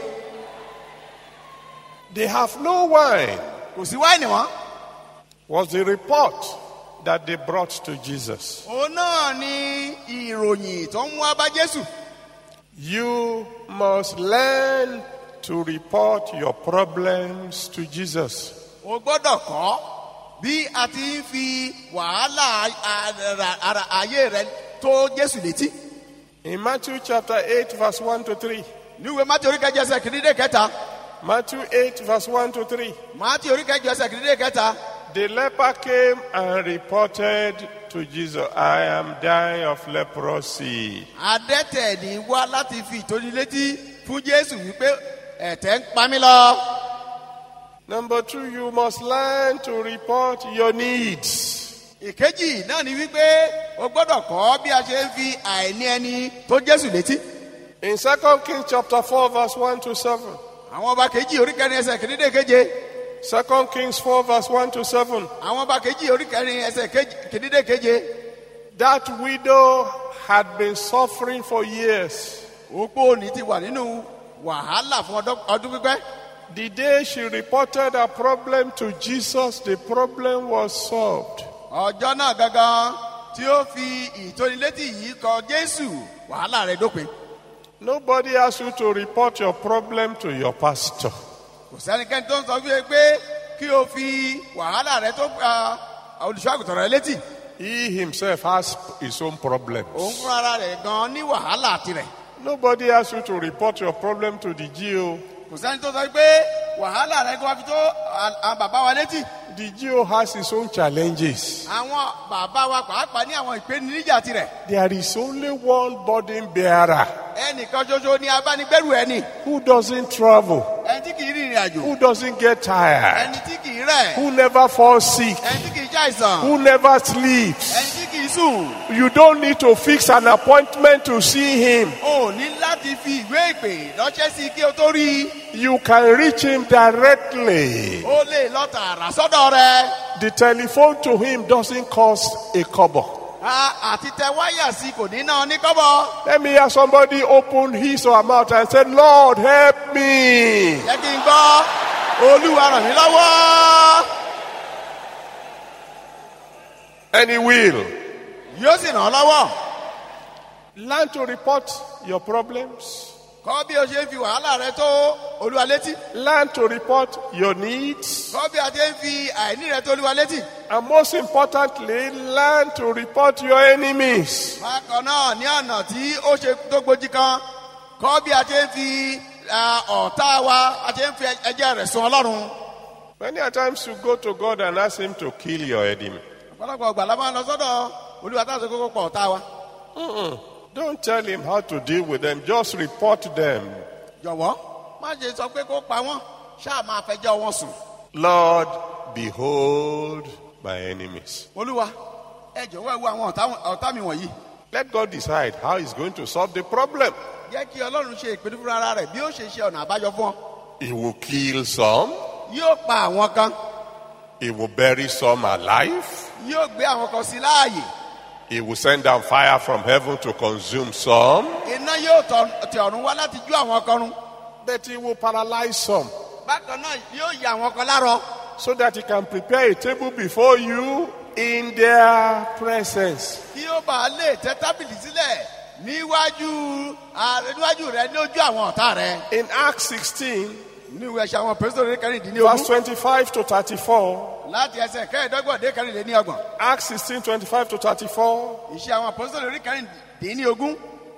They have no wine. kò sí wáìnì mọ́. Was the report that they brought to Jesus. òun náà ni ìròyìn tó ń wá bá Jésù. You must learn to report your problems to Jesus. o gbọ́dọ̀ kọ́ bí a ti ń fi wàhálà ara- ara- ayé rẹ tó Jésù létí. In Matthew chapter eight verse one to three. níwèé Mátì orí kẹjọ ẹsẹ̀ kìíní dé kẹta. Matthew eight verse one to three. Mátì orí kẹjọ ẹsẹ̀ kìíní dé kẹta. The leper came and reported to Jesus, I am dying of leprosy. adẹ́tẹ̀ ní wá láti fi ìtónilétí fún Jésù wípé ẹ̀tẹ̀ ń pa mí lọ. Number two, you must learn to report your needs. ìkejì náà ni wípé o gbọ́dọ̀ kọ́ bí a ṣe ń fi àìní ẹni tó Jésù létí. In Second Kings chapter four verse one to seven. àwọn ọba kejì orí kẹrin ẹsẹ̀ kìíní dé keje. Second Kings four verse one to seven. àwọn ọba kejì orí kẹrin ẹsẹ̀ kejì- kìíní dé keje. That widow had been suffering for years. opó òní ti wà nínú wàhálà fún ọdún- ọdún pípẹ́. The day she reported her problem to Jesus, the problem was solved. ọjọ́ náà gangan tí ó fi ìtónilétí yìí kọ Jésù wàhálà rẹ̀ dópin. Nobody asked you to report your problem to your pastor. kò sẹ́nikẹ́ni tó ń sọ fún ẹ pé kí o fi wàhálà rẹ tó gba olùṣọ́àgùtàn rẹ létí. He himself has his own problems. òun fúnra ara rẹ̀ gan ní wàhálà tirẹ̀. Nobody asked you to report your problem to the G O. kò sẹ́ni tó sọ pé wàhálà rẹ kó wá fi tó àwọn bàbá wa létí. The G O has its own challenges. Àwọn bàbá wa pàápàá ní àwọn ìpèníjà tirẹ̀. There is only one burden bearer. Ẹnìkan ṣoṣo ni abánigbẹ́rù ẹni. Who doesn't travel? Ẹni tí kì í rìnrìn àjò. Who doesn't get tired? Ẹni tí kì í rẹ̀. Who never falls sick? Ẹni tí kì í ṣàìsàn. Who never sleeps? Ẹni tí kì í sùn. You don't need to fix an appointment to see him. O ní láti fi ìwé ìpè ránṣẹ́ sí kí o tó rí. You can reach him directly. O lè lọ tààrà sọ́dọ̀ rẹ. The telephone to him doesn't cost a kobo. Àti tẹ wáyà sí kò ní náà ní kọ́bọ̀. Let me hear somebody open his or her mouth and say, Lord, help me. Jẹ́ kí n gbọ́, Olúwa ràn mí lọ́wọ́. And he will. Yóò sì ràn ọ́ lọ́wọ́. Learn to report your problems. Kọ́ bí o ṣe ń fi wàhálà rẹ tó Olúwa létí. Learn to report your needs. Kọ́ bí a ṣe ń fi àìní rẹ tó Olúwa létí. And most importantly, learn to report your enemies. Bákan náà ní ọ̀nà tí ó ṣe tó gbòjì kan, kọ́ bí a ṣe ń fi ọ̀tá wa, a ṣe ń fi ẹ̀jẹ̀ rẹ̀ sun Ọlọ́run. Many a times you go to God and ask him to kill your enemy. Ọ̀pọ̀lọpọ̀ ọgbà la máa lọ sọ́dọ̀ Olúwa táwọn ṣe kókó pọ̀ ọ̀tá wa. Mm-mm. Don't tell him how to deal with them. Just report them. Jọ̀wọ́, má ṣe sọ pé kó pa wọ́n, ṣáà máa fẹjọ́ wọn sùn. Lord, behold my enemies. Olúwa, ẹ jọ̀wọ́ ẹ wo àwọn ọ̀tá mi wọ̀nyí. Let God decide how he's going to solve the problem. Jẹ́ kí Ọlọ́run ṣe ìpinnu fún ara rẹ̀ bí ó ṣe ṣe ọ̀nà àbáyọ fún ọ. He will kill some. Yóò pa àwọn kan. He will bury some alive. Yóò gbé àwọn kan sí láàyè. He will send down fire from heaven to consume some. Iná yóò tẹ ọ̀run wá láti jó àwọn kan run. But he will paralyze some. Bákan náà yóò yà àwọn kan lárọ. So that he can prepare a table before you in their presence. Kí ó bá lè tẹ́ tábìlì sílẹ̀ níwájú níwájú rẹ ní ojú àwọn ọ̀tá rẹ. In Acts sixteen, ní ìwé ẹ̀ṣẹ̀ àwọn pẹ̀sìtò kẹrìndínlógún. verse twenty-five to thirty-four. Láti ẹsẹ̀ kẹrìndínlọ́gbọ̀n dé kẹrìndínlọ́gbọ̀n. Acts sixteen twenty-five to thirty-four. Ìṣe àwọn pẹ̀sìtò kẹrìndínlógún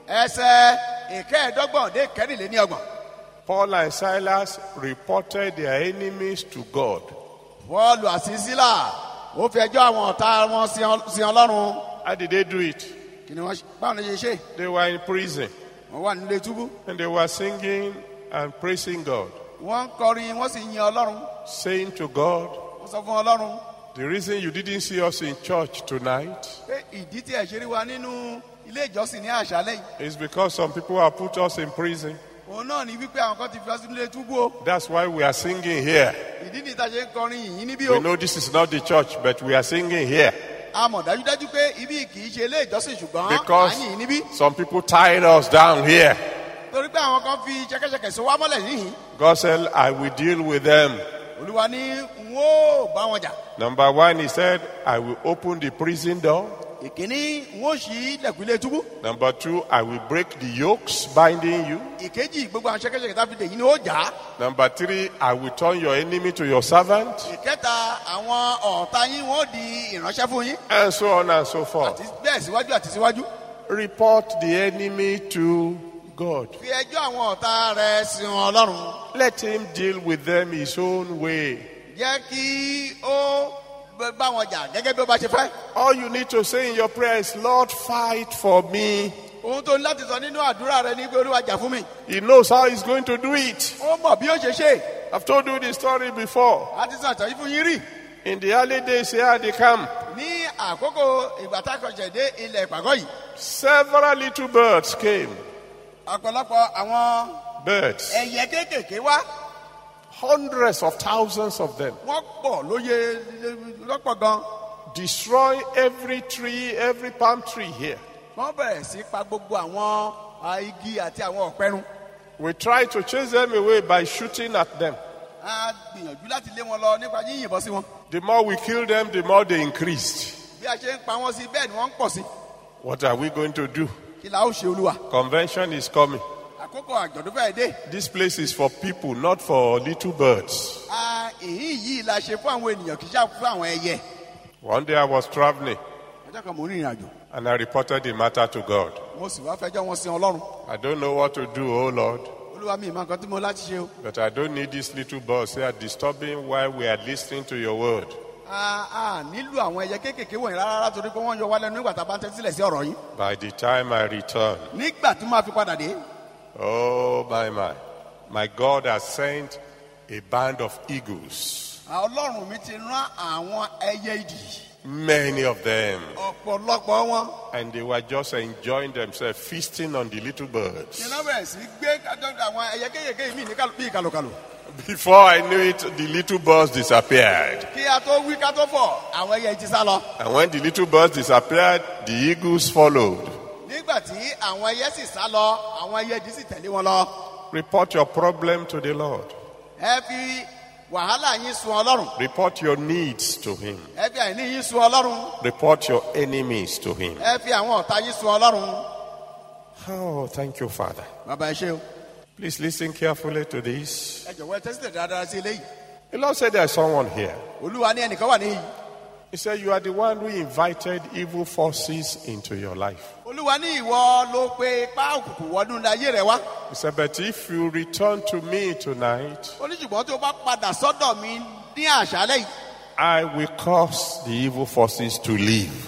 ẹsẹ̀ ìkẹrìndínlọ́gbọ̀n dé kẹrìndínlọ́gbọ̀n. Paul and Silas reported their enemies to God. Pọ́ọ̀lù àti Sílà ó fi ẹjọ́ àwọn ọ̀tá wọn sí Ọlọ́run. How did they do it? Kí ni wọ́n báwo ni ṣe ṣe? They were in prison. Wọ́n wà nílé túbú. And they were singing and praising God. Wọ́n ń kọrin wọ́n sì yin Ọlọ́run. Saying to God, wọ́n sọ fún Ọlọ́run. the reason you didn't see us in church tonight pé ìdí tí ẹ ṣe rí wa nínú ilé ìjọsìn ní àṣálẹ́ yìí. is because some people have put us in prison. Òun náà ní wípé àwọn kan ti fi wá sínú ilé túbú o. That's why we are singing here. Ìdí ni ìta ṣe ń kọrin yìnyín níbí We o. know this is not the church, but we are singing here. A mọ̀ dájúdájú pé ibi kì í ṣe ilé ìjọsìn ṣùgbọ́n Because à ń yìn níbí. some people tied us down here. Torí pé àwọn kan fi ṣẹ̀kẹ̀ṣẹ̀kẹ̀ so wá mọ́lẹ̀ níhìn. God said, I will deal with them. Olúwa ní n ó bá wọn jà. Number one, he said, I will open the prison door. Ìkíní n ó ṣí ilẹ̀kùn ilé túbú. Number two, I will break the yokes binding you. Ìkejì gbogbo àwọn ṣẹ̀kẹ̀ṣẹ̀kẹ̀ tá a fi dè yín ni ó jà á. Number three, I will turn your enemy to your servant. Ìkẹta àwọn ọ̀tá yín wọ́n di ìránṣẹ́ fún yín. And so on and so forth. Àti bẹ́ẹ̀ síwájú àti síwájú. Report the enemy to God. Fi ẹjọ́ àwọn ọ̀tá rẹ̀ sí Ọlọ́run. Let him deal with them his own way. Jẹ́ kí ó bá wọn jà gẹ́gẹ́ bí ó bá ṣe fẹ́. All you need to say in your prayer is, Lord, fight for me. Ohun tó ní láti sọ nínú àdúrà rẹ ní pé Olúwa jà fún mi. He knows how he's going to do it. Ó mọ̀ bí ó ṣe ṣe. I've told you the story before. A ti sọ àtàyí fún yín rí. In the early days here at the camp, Ní àkókò ìgbà tá a kọjá dé ilẹ̀ ìpàgọ́ yìí. several little birds came. Ọ̀pọ̀lọpọ̀ àwọn Birds. ẹyẹ kéékèèké wá. Hundreds of thousands of them. Wọ́n pọ̀ lóye lọ́pọ̀ gan. Destroy every tree, every palm tree here. Wọ́n bẹ̀rẹ̀ sí pa gbogbo àwọn ah, igi àti àwọn ọ̀pẹ̀rún. We try to chase them away by shooting at them. A gbìyànjú láti lé wọn lọ nípa yíyìnbọn sí wọn. The more we kill them, the more they increased. Bí a ṣe ń pa wọ́n sí bẹ́ẹ̀ ni wọ́n ń pọ̀ sí. What are we going to do? Kí la ó ṣe Olúwa? Convention is coming. Àkókò àjọ̀dún fẹ́ẹ̀ dé. This place is for people, not for little birds. Ah, èyí yìí la ṣe fún àwọn ènìyàn kì í ṣe fún àwọn ẹyẹ. One day I was traveling Ọjọ́ kan mo ní ìrìn àjò. and I reported the matter to God. Mo sì wá fẹjọ́ wọn sí Ọlọ́run. I don't know what to do, oh Lord. Olúwa But I don't need these little birds. They are disturbing while we are listening to your word. By the time I return, oh my, my, my God has sent a band of eagles. Many of them. And they were just enjoying themselves, feasting on the little birds. Before I knew it, the little birds disappeared. And when the little birds disappeared, the eagles followed. Report your problem to the Lord. Report your needs to him. Report your enemies to him. Oh, thank you, Father. Please listen carefully to this. The Lord said there's someone here. He said you are the one who invited evil forces into your life. He said, but if you return to me tonight, I will cause the evil forces to leave.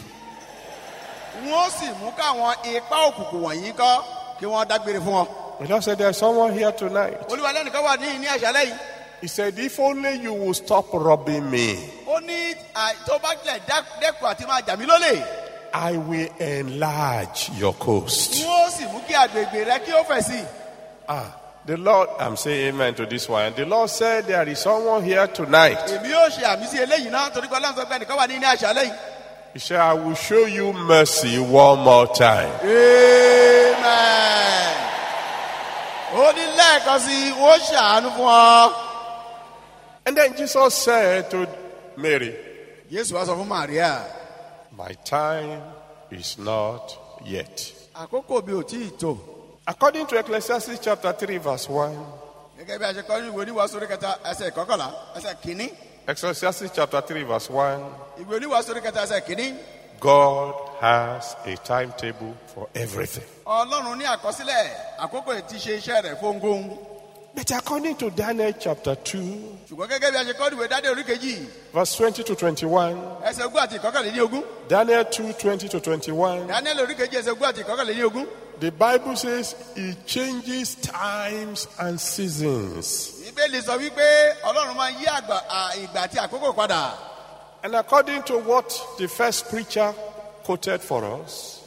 The Lord said there's someone here tonight. He said, if only you will stop robbing me, I will enlarge your coast. Ah, the Lord, I'm saying amen to this one. The Lord said there is someone here tonight. He said, I will show you mercy one more time. Amen. And then Jesus said to Mary, my time is not yet. According to Ecclesiastes chapter three verse one. Ecclesiastes chapter three verse one. God has a timetable for everything. But according to Daniel chapter two, verse twenty to twenty-one, Daniel two, twenty to twenty-one, the Bible says he changes times and seasons. And according to what the first preacher quoted for us,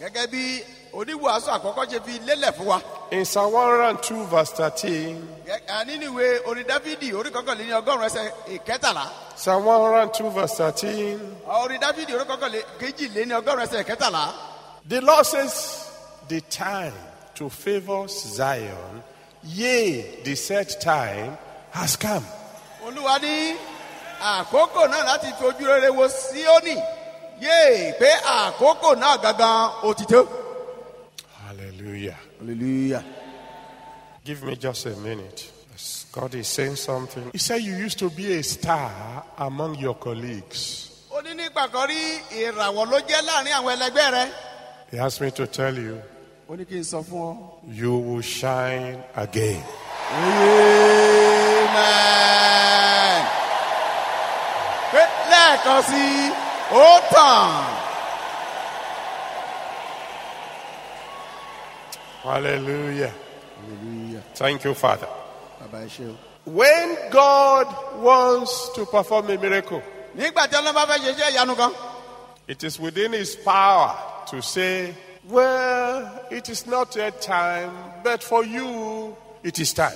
in Psalm one oh two verse thirteen, Psalm one oh two verse thirteen, the Lord says, the time to favor Zion, yea, the set time has come. Hallelujah. Hallelujah. Give me just a minute. God is saying something. He said you used to be a star among your colleagues. He asked me to tell you, you will shine again. Amen. Hallelujah. Hallelujah. Thank you, Father. When God wants to perform a miracle, it is within his power to say, well, it is not yet time, but for you, it is time.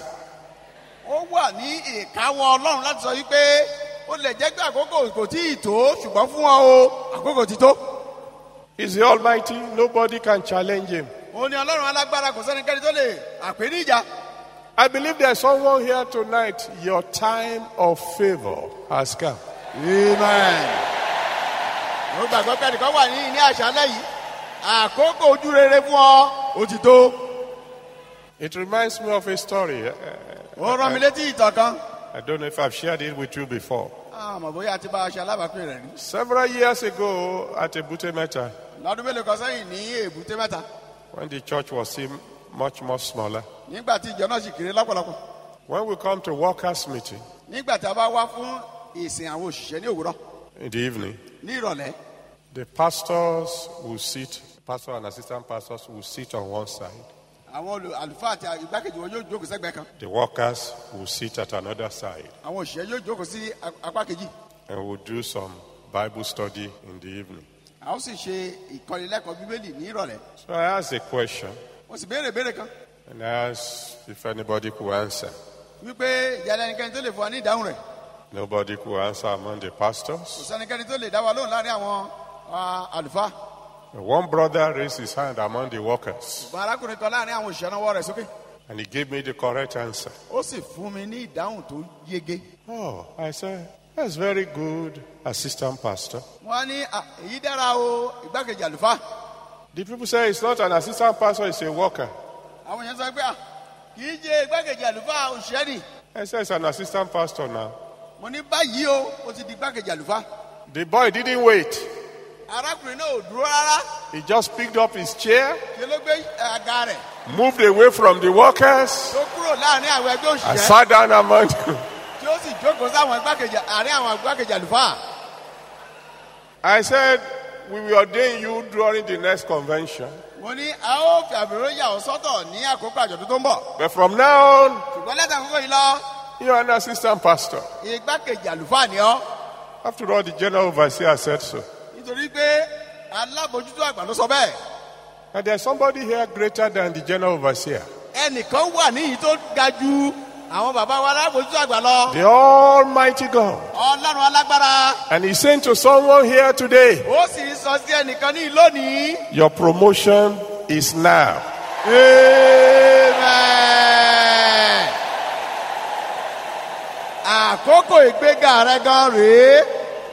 He's the Almighty. Nobody can challenge him. I believe there's someone here tonight. Your time of favor has come. Amen. It reminds me of a story. I, I, I don't know if I've shared it with you before. Several years ago at Ebute Metta, when the church was still much more smaller. nígbà tí ìjọ náà sì kéré lọ́pọ̀lọpọ̀. When we come to workers' meeting nígbà tí a bá wá fún ìsìn àwọn òṣìṣẹ́ ní òwúrọ̀ in the evening, ní ìrọ̀lẹ́, the pastors will sit, pastor and assistant pastors will sit on one side. àwọn olù- àlùfáà àti igbákejì wọn yóò jókòó sẹ́gbẹ̀ẹ́ kan. The workers will sit at another side, àwọn òṣìṣẹ́ yóò jókòó sí a- apá kejì. and we'll do some Bible study in the evening. a ó sì ṣe ìkọ́nilẹ́kọ̀ọ́ bíbélì ní ìrọ̀lẹ́. So I asked a question, mo sì béèrè béèrè kan and I asked if anybody could answer. wípé ìyá ẹnikẹ́ni tó lè fún wa ní ìdáhùn rẹ̀. Nobody could answer among the kò pastors. sẹ́nikẹ́ni tó lè dá wa lóhùn láàrin àwọn ah, àlùfáà. One brother raised his hand among the workers, ṣùgbọ́n arákùnrin kan láàrin àwọn òṣìṣẹ́ náà wọ́ rẹ̀ sókè. and he gave me the correct answer. ó sì fún mi ní ìdáhùn tó yege. Oh, I said, that's very good, assistant pastor. wọ́n á ní "Ah, èyí dára o igbákejì àlùfáà." The people say it's not an assistant pastor, it's a worker. àwọn èèyàn sọ pé "Ah, kì í ṣe igbákejì àlùfáà òṣìṣẹ́ nì." I said, it's an assistant pastor now. mo ní báyìí o ó ti di igbákejì àlùfáà. The boy didn't wait. arákùnrin náà ò dúró rárá. He just picked up his chair, ṣe ló gbé àga rẹ̀ moved away from the workers, tó kúrò láàrin àwọn ẹgbẹ́ and òṣìṣẹ́ sat down among them. tí ó sì jókòó sáwọn igbákejì àárín àwọn igbákejì àlùfáà. I said, we will ordain you during the next convention. mo ní a ó fi àbúrò yà ọ́ sọ́tọ̀ ní àkókò àjọ̀dún tó ń bọ̀. But from now on, ṣùgbọ́n lẹ́tà àkókò yìí lọ you're an assistant pastor. igbákejì àlùfáà ni ọ́. After all, the general overseer said so. nítorí pé alábòjútó àgbà ló sọ bẹ́ẹ̀. And there's somebody here greater than the general overseer. ẹnìkan wà níyì tó ga ju àwọn bàbá wa alábòjútó àgbà lọ. The Almighty God. ọlọ́run alágbára. And he's saying to someone here today, ó sì sọ sí ẹnìkan ní lónìí. your promotion is now. amen. àkókò ìgbéga rẹ gan rèé.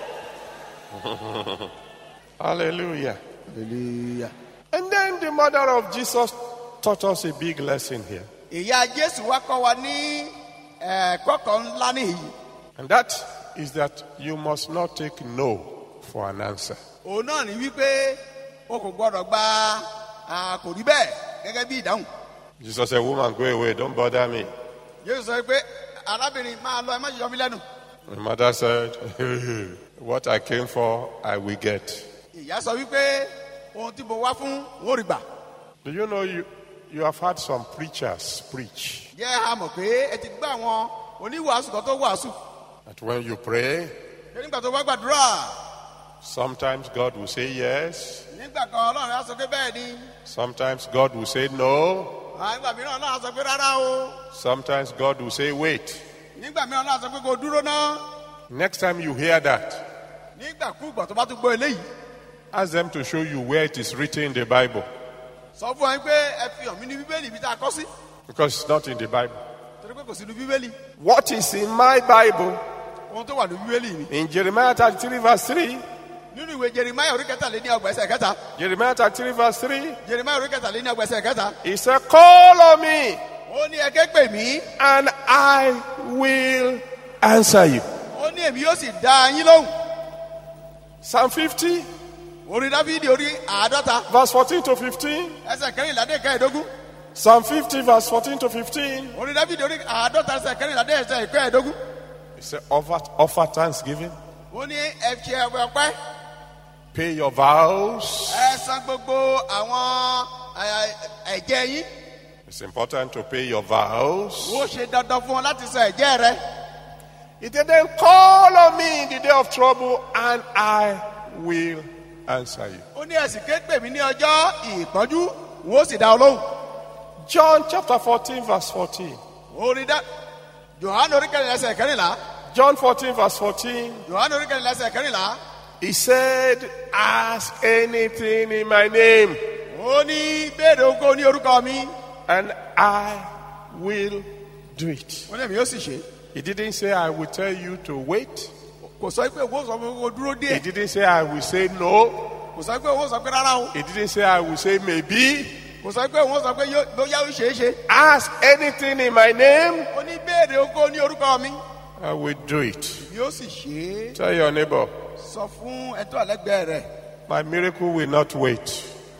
Hallelujah. hallelujah. And then the mother of Jesus taught us a big lesson here. ìyá jésù wá kọ́ wa ní ẹ̀kọ́ kan ńlá níyì. And that is that you must not take no for an answer. òun náà ní wípé o kò gbọdọ̀ gba ah, kò rí bẹ́ẹ̀ gẹ́gẹ́ bí ìdáhùn. Jesus said, woman, go away, don't bother me. jésù sọ pé arábìnrin máa lọ ẹ má ṣe yọ mí lẹ́nu. The mother said, what I came for, I will get. ìyá sọ wípé ohun tí mo wá fún wọn ò rí gbà. Do you know you, you have had some preachers preach jẹ́ a mọ̀ pé ẹ ti gbọ́ àwọn oníwàásù kan tó wàásù. that when you pray, pé nígbà tó bá gbàdúrà sometimes God will say yes, nígbà kan ọlọ́run á sọ pé bẹ́ẹ̀ ni. sometimes God will say no, Ah, nígbà mìíràn ọlọ́run á sọ pé rárá o. sometimes God will say wait. nígbà mìíràn ọlọ́run á sọ pé kò dúró náà. Next time you hear that, nígbàkúùgbà tó bá tún gbọ́ eléyìí ask them to show you where it is written in the Bible, sọ fún ẹ pé ẹ fi hàn mí ní bíbélì ibi tá a kọ́ sí. because it's not in the Bible. torí pé kò sínú bíbélì. What is in my Bible? ohun tó wà ní bíbélì mi. In Jeremiah thirty-three verse three, nínú ìwé jeremiah orí kẹtàléní ọgbà ẹsẹ̀ kẹta. Jeremiah thirty-three verse three, jeremiah orí kẹtàléní ọgbà ẹsẹ̀ kẹta. he said, call on me ó ní ẹ ké pè mí. and I will answer you. ó ní èmi yóò sì dá yín lóhùn. Psalm fifty orí dáfídì orí àádọ́ta. verse fourteen to fifteen, ẹsẹ̀ kẹrìnlá dé kẹẹ̀ẹ́dógún. Psalm fifty verse fourteen to fifteen, orí dáfídì orí àádọ́ta ẹsẹ̀ kẹrìnlá dé ẹsẹ̀ kẹẹ̀ẹ́dógún. he said, offer, offer thanksgiving, ó ní ẹ ṣe ẹwẹ ọpẹ́. pay your vows. ẹ san gbogbo àwọn ẹ, ẹ̀jẹ̀ yín. It's important to pay your vows. ó ṣe dandan fún ọ láti san ẹ̀jẹ̀ rẹ. He said, then call on me in the day of trouble and I will answer you. ó ní ẹ̀sìn ké pè mí ní ọjọ́ ìpọ́njú n ó sì dá ọ lóhùn. John chapter fourteen verse fourteen. orí dá johannu orí kẹrìnlá ẹsẹ̀ kẹrìnlá. John fourteen verse fourteen. johannu orí kẹrìnlá ẹsẹ̀ kẹrìnlá. He said, ask anything in my name ó ní béèrè ohunkóhun ní orúkọ mi. and I will do it. ó ní èmi yóò sì ṣe. He didn't say, I will tell you to wait. kò sọ pé owó sọ pé kò dúró He díẹ̀. didn't say, I will say no. kò sọ pé owó sọ pé rárá o. He didn't say, I will say maybe. kò sọ pé owó sọ pé yóò- bóyá ó ṣeé ṣe. Ask anything in my name, ó ní béèrè ohunkóhun ní orúkọ mi. I will do it. èmi yóò sì ṣe é. Tell your neighbor, sọ fún ẹtọ́ àlẹ́gbẹ̀ẹ́ rẹ̀. my miracle will not wait.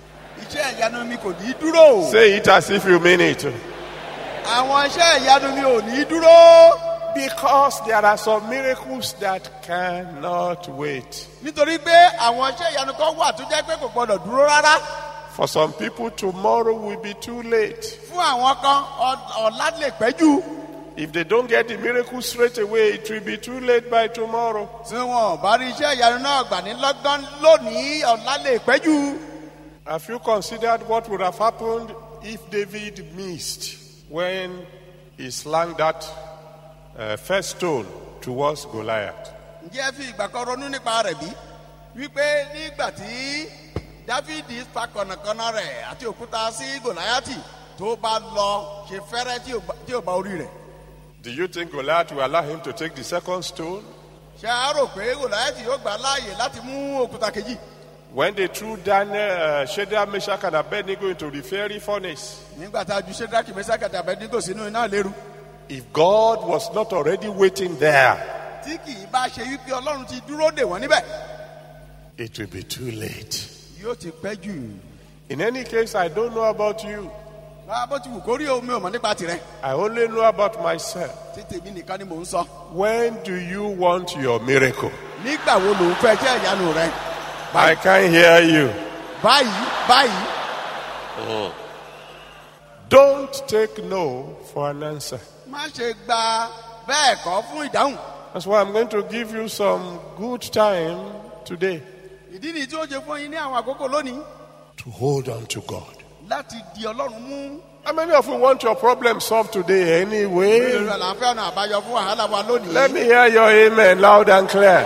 iṣẹ́ ìyanu mi kò ní dúró. Say it as if you mean it. Àwọn iṣẹ́ ìyanu mi ò ní dúró. Because there are some miracles that cannot wait. Nítorí pé àwọn iṣẹ́ ìyanu kan wà tó jẹ́ pé kò gbọdọ̀ dúró rárá. For some people, tomorrow will be too late. Fún àwọn kan, ọ̀la lè pẹ́ jù. If they don't get the miracle straight away, it will be too late by tomorrow. Tí wọn bá rí iṣẹ́ ìyanu náà gbà ní lọ́gán lónìí, ọ̀la lè pẹ́ jù. Have you considered what would have happened if David missed when he slang that uh, first stone towards Goliath? Ǹjẹ́ fi ìgbà kan ronú nípa rẹ̀ bí? Wípé nígbà tí Dáfídì fa kọ̀nàkọ̀nà rẹ̀ àti òkúta sí Gòláyátì tó bá lọ ṣe fẹ́rẹ́ tí ò bá orí rẹ̀. Do you think Goliath will allow him to take the second stone? Ṣé a rò pé Gòláyátì yóò gbà láàyè láti mú òkúta kejì? When they threw Daniel, uh, Shadrach, Meshach, and Abednego into the fiery furnace, nígbà tá a ju Shadrach, Meshach, àti Abednego sínú iná ìléru. if God was not already waiting there, tí kì í bá ṣe wípé Ọlọ́run ti dúró dè wọ́n níbẹ̀, it will be too late. yóò ti pẹ́ jù. In any case, I don't know about you. Bó ti wù kó rí omi ò mọ̀ nípa tirẹ̀. I only know about myself. Tí tèmi nìkan ni mò ń sọ. When do you want your miracle? Nígbà wo ló ń fẹ́ jẹ́ ìyanu rẹ? I can't hear you. Báyìí, báyìí. Mm. Don't take no for an answer. Má ṣe gba bẹ́ẹ̀ kọ́ fún ìdáhùn. That's why I'm going to give you some good time today Ìdí nìyí tí ó ṣe fún yín ní àwọn àkókò lónìí. to hold on to God. Láti di Ọlọ́run mú. How many of you want your problem solved today anyway? Ìrora là ń fẹ́ ọ̀nà àbáyọ fún wàhálà wa lónìí. Let me hear your amen loud and clear.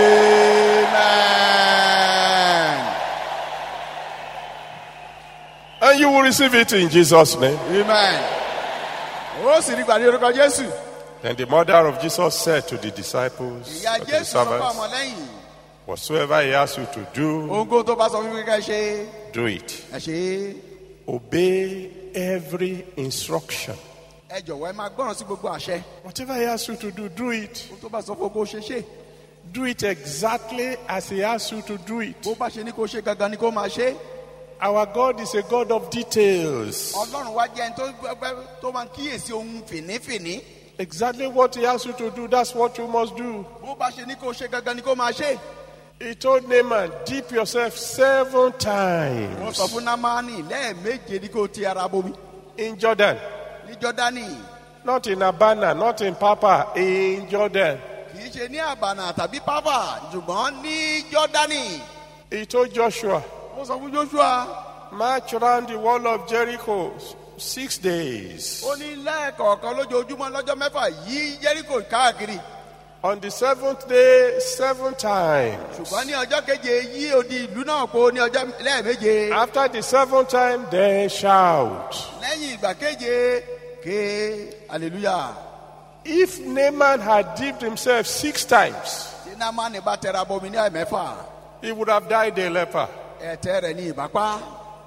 Amen. And you will receive it in Jesus' name. Amen. Ó sì rí gbà ní orúkọ Jésù. Then the mother of Jesus said to the disciples, Ìyá or the Jésù sọ fún servants, ọmọlẹ́yìn. whatsoever he asks you to do, Ohunkóhun tó bá sọ fún mi ká ṣe, do it. ẹ ṣe é. Obey every instruction. Ẹ jọ̀wọ́ ẹ máa gbọ́ràn sí gbogbo àṣẹ. Whatever he asks you to do, do it. Ohun tó bá sọ fún kó ṣe ṣe. Do it exactly as he asks you to do it. Bó bá ṣe ní kó ṣe gangan ni kó máa ṣe. Our God is a God of details. Ọlọ́run wá jẹ́ ẹni tó tó máa ń kíyèsí ohun fìnífìní. Exactly what he asks you to do, that's what you must do. Bó bá ṣe ní kó ṣe gangan ni kó máa ṣe. He told Naaman, dip yourself seven Wọ́n times sọ fún Námánì lẹ́ẹ̀méje ní kó ti ara bomi. in Jordan. Ní Jọ́dánì, Not in Abana, not in Papa, in Jordan. kì í ṣe ní Àbànà tàbí Pápá, ṣùgbọ́n ní Jọ́dánì. He told Joshua, Ó sọ fún Joshua, march around the wall of Jericho six days. ó ní lẹ́ẹ̀kọ̀ọ̀kan lójoojúmọ́ lọ́jọ́ mẹ́fà yí Jẹ́ríkò káàkiri. On the seventh day, seven times. Ṣùgbọ́n ní ọjọ́ keje yí odi ìlú náà po ní ọjọ́ lẹ́ẹ̀méje. After the seventh time, then shout. Lẹ́yìn ìgbà keje, ké hallelujah. If Naaman had dipped himself six times, Tí Námánì bá tẹra bomi ní àìmẹ́fà, he would have died a leper. ẹ̀tẹ́ rẹ̀ ní ìbápá.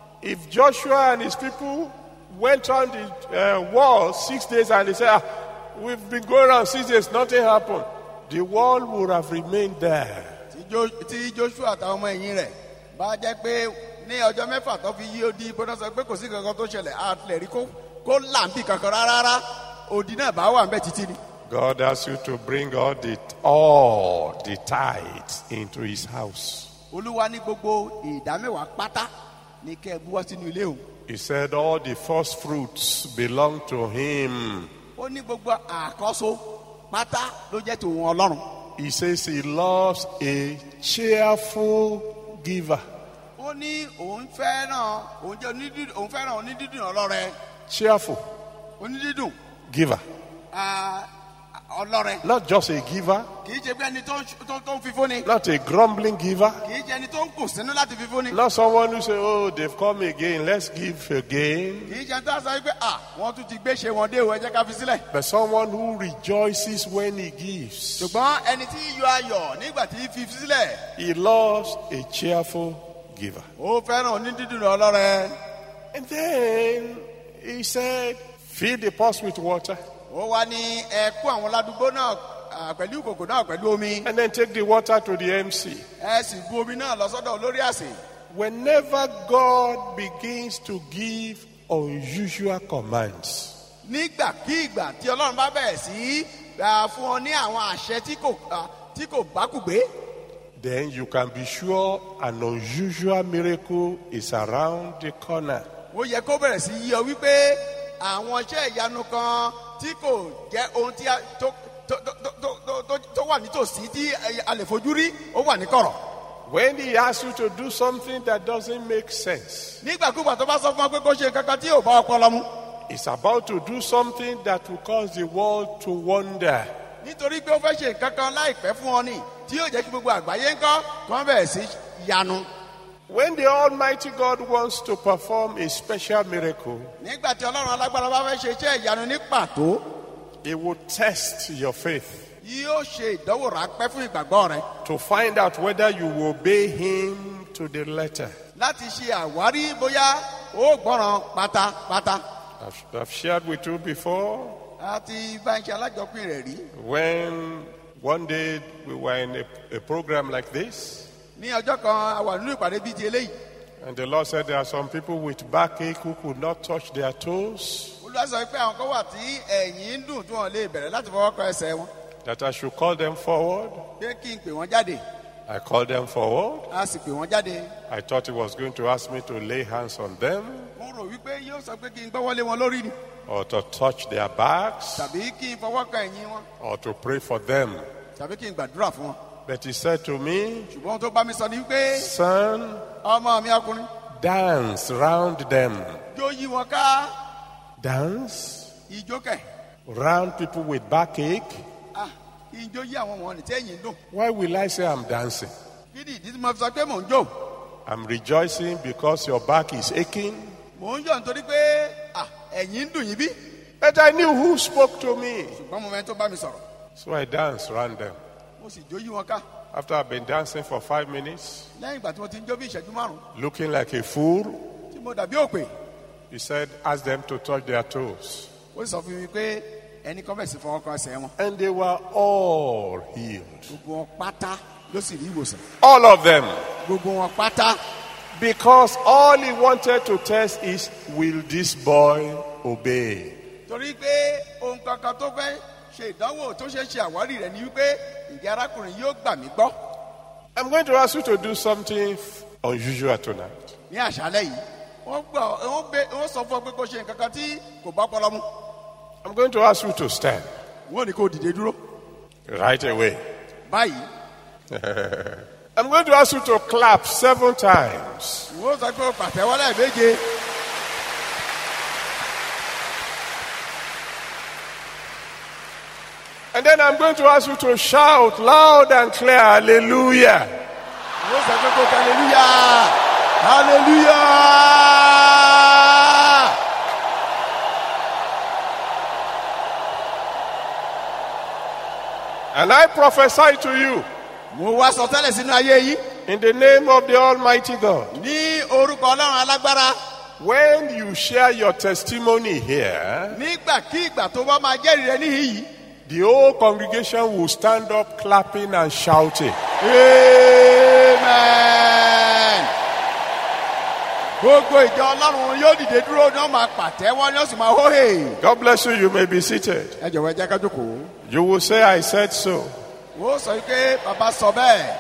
If Joshua and his people went on the uh, wall six days and they said, ah, we've been going around six days, nothing happened, the wall would have remained there. Tí Jo- Tí Joshua àtàwọn ọmọ ẹ̀yìn rẹ̀ bá jẹ́ pé ní ọjọ́ mẹ́fà tó fi yí odi ìbọn náà sọ pé kò sí kankan tó ṣẹlẹ̀ àtìlẹ̀ rí kó kó làǹbì kankan rárá. Odi náà bá wà ń bẹ̀ títí ni. God asks you to bring all the all the tithes into his house. Olúwa ní gbogbo ìdámẹ́wàá pátá ní kẹ́ ẹ bú wá sínú ilé òun. He said all the first fruits belong to him. Ó ní gbogbo àkọ́so pátá ló jẹ́ tòun Ọlọ́run. He says he loves a cheerful giver. Ó ní òun fẹ́ràn òun jẹ́ onídìdùn òun fẹ́ràn onídìdùn ọlọ́rẹ. Cheerful Onídìdùn giver. ah, ọlọ́rẹ. Not just a giver, Kì í ṣe bí ẹni tó ń ṣ- tó- tó ń fi fúnni. not a grumbling giver. Kì í ṣe ẹni tó ń kù sínú láti fi fúnni. Not someone who say, oh, they've come again, let's give again. Kì í ṣe ẹni tó sọ wípé à wọ́n tún ti gbé ṣe wọn dé o ẹ jẹ́ ká fi sílẹ̀. But someone who rejoices when he gives. Ṣùgbọ́n ẹni tí yọ ayọ̀ nígbà tí fi sílẹ̀. He loves a cheerful giver. Ó fẹ́ràn onídìdùn ọlọ́rẹ. And then he said, fill the pots with water. Ó wá ní ẹ kó àwọn ládùúgbò náà ah, pẹ̀lú ìkòkò náà pẹ̀lú omi. And then take the water to the M C. Ẹ sì bu omi náà lọ sọ́dọ̀ olórí àsè. whenever God begins to give unusual commands, nígbàkígbà tí Ọlọ́run bá bẹ̀rẹ̀ sí fún ọ ní àwọn àṣẹ tí kò tí kò bákùgbé, then you can be sure an unusual miracle is around the corner. ó yẹ kó bẹ̀rẹ̀ sí yí ọ wípé àwọn iṣẹ́ ìyanu kan tí kò jẹ́ ohun tí a tó tó tó tó tó wà nítòsí tí a lè fojú rí, ó wà ní kọ̀rọ̀. When he asks you to do something that doesn't make sense, nígbàkúgbà tó bá sọ fún ọ pé kó ṣe kankan tí ò bá ọpọlọ mu, it's about to do something that will cause the world to wonder. nítorí pé ó fẹ́ ṣe nǹkan kan láìpẹ́ fún ọ ní tí yóò jẹ́ kí gbogbo àgbáyé ńkọ́ kó bẹ̀rẹ̀ sí yanu. When the Almighty God wants to perform a special miracle, nígbà tí Ọlọ́run alágbára bá fẹ́ ṣe iṣẹ́ ìyanu ní pàtó, he will test your faith yóò ṣe ìdánwò ráńpẹ́ fún ìgbàgbọ́ rẹ to find out whether you will obey him to the letter. láti ṣe àwárí bóyá ó gbọ́ràn pátápátá. I've, I've shared with you before àti bá ń ṣe alájọpín rẹ̀ rí. when one day we were in a, a program like this, ní ọjọ́ kan a wà nínú ìpàdé bíi ti eléyìí. and the Lord said there are some people with backache who could not touch their toes, Olúwa sọ pé àwọn kan wà tí ẹ̀yìn ń dùn tí wọ́n lè bẹ̀rẹ̀ láti fọwọ́ kọ ẹsẹ̀ wọn. that I should call them forward. pé kí n pè wọ́n jáde. I called them forward. a sì pè wọ́n jáde. I thought he was going to ask me to lay hands on them mo rò wípé yóò sọ pé kí n gbọ́wọ́lé wọn lórí ni. or to touch their backs tàbí kí n fọwọ́ kan ẹ̀yìn wọn. or to pray for them. tàbí kí n gbàdúrà fún wọn. But he said to me, ṣùgbọ́n ohun tó bá mi sọ ni wípé son, ọmọ mi ọkùnrin dance round them. jó yí wọn ká. Dance ijó kẹ̀. round people with backache. ah kí n jó yí àwọn wọn ní tí ẹ̀yìn ń dùn. Why will I say I'm dancing? kí ni ìdí tí mo fi sọ pé mò ń jó. I'm rejoicing because your back is aching. mò ń yọ̀ nítorí pé ah ẹ̀yìn ń dùn yín bí. But I knew who spoke to me. ṣùgbọ́n mo mẹ́ni tó bá mi sọ̀rọ̀. So I danced round them. mo sì jó yí wọn ká. After I've been dancing for five minutes, lẹ́yìn ìgbà tí mo ti ń jó bí ìṣẹ́jú márùn-ún looking like a fool, tí mo dàbí òpè. he said, ask them to touch their toes. ó sì sọ fún mi pé ẹnì kan bẹ̀ sí fọwọ́ kan ẹsẹ̀ wọn. And they were all healed. gbogbo wọn pátá ló sì rí ìwòsàn. All of them. gbogbo wọn pátá. Because all he wanted to test is, will this boy obey? torí pé ohun kankan tó fẹ́ ṣe ìdánwò tó ṣe ṣe àwárí rẹ̀ ni wípé ìdí arákùnrin yóò gbà mí gbọ́. I'm going to ask you to do something unusual tonight. ní àṣálẹ́ yìí wọ́n gbọ́ wọ́n bẹ wọ́n sọ fún ọ pé kó ṣe nǹkan kan tí kò bá ọpọlọ mu. I'm going to ask you to stand wọ́n ní kó dìde dúró. right away. báyìí I'm going to ask you to clap seven times. wọ́n sọ pé ó pàtẹ́wọ́ lẹ́ẹ̀méje. And then I'm going to ask you to shout loud and clear, hallelujah. wọ́n sọ pé kó kí hallelujah hallelujah. And I prophesy to you, mo wá sọ tẹ́lẹ̀ sínú ayé yìí. in the name of the Almighty God, ní orúkọ ọlọ́run alágbára. when you share your testimony here, nígbàkígbà tó bá máa jẹ́rìí rẹ níhìn yìí. the whole congregation will stand up clapping and shouting. amen. gbogbo ìjọ ọlọ́run yóò dìde dúró ní wọ́n máa pàtẹ́wọ́ ní wọ́n sì máa hóhè. God bless you. You may be seated. ẹ jọ̀wọ́ ẹ jẹ́ ká jókòó. You will say, I said so. wọ́n sọ pé bàbá sọ bẹ́ẹ̀.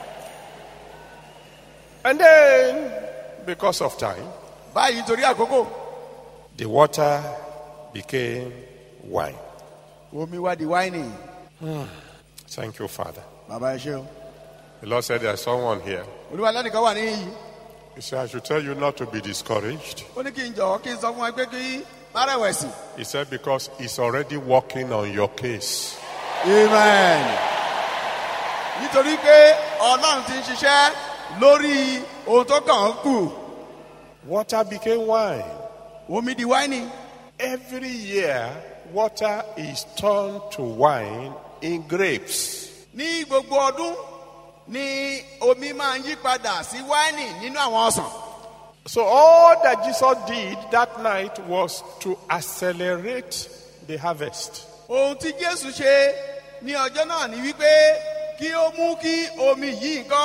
And then, because of time, báyìí nítorí àkókò the water became wine. omi wá di wáìnì. Thank you, Father. bàbá ẹ ṣé o. The Lord said there's someone here. olúwa lẹ́nìkan wà níhìn yìí. He said, I should tell you not to be discouraged. ó ní kí n jọ̀wọ́ kí n sọ fún ẹ pé kí má rẹ̀wẹ̀sì. He said, because he's already working on your case. amen. nítorí pé ọlọ́run ti ń ṣiṣẹ́ lórí ohun tó kàn án kù. Water became wine. omi di wáìnì. Every year, water is turned to wine in grapes. ní gbogbo ọdún ni omi máa ń yí padà sí wáìnì nínú àwọn ọsàn. So all that Jesus did that night was to accelerate the harvest. ohun tí jésù ṣe ní ọjọ́ náà ni wípé kí ó mú kí omi yìí nǹkan kí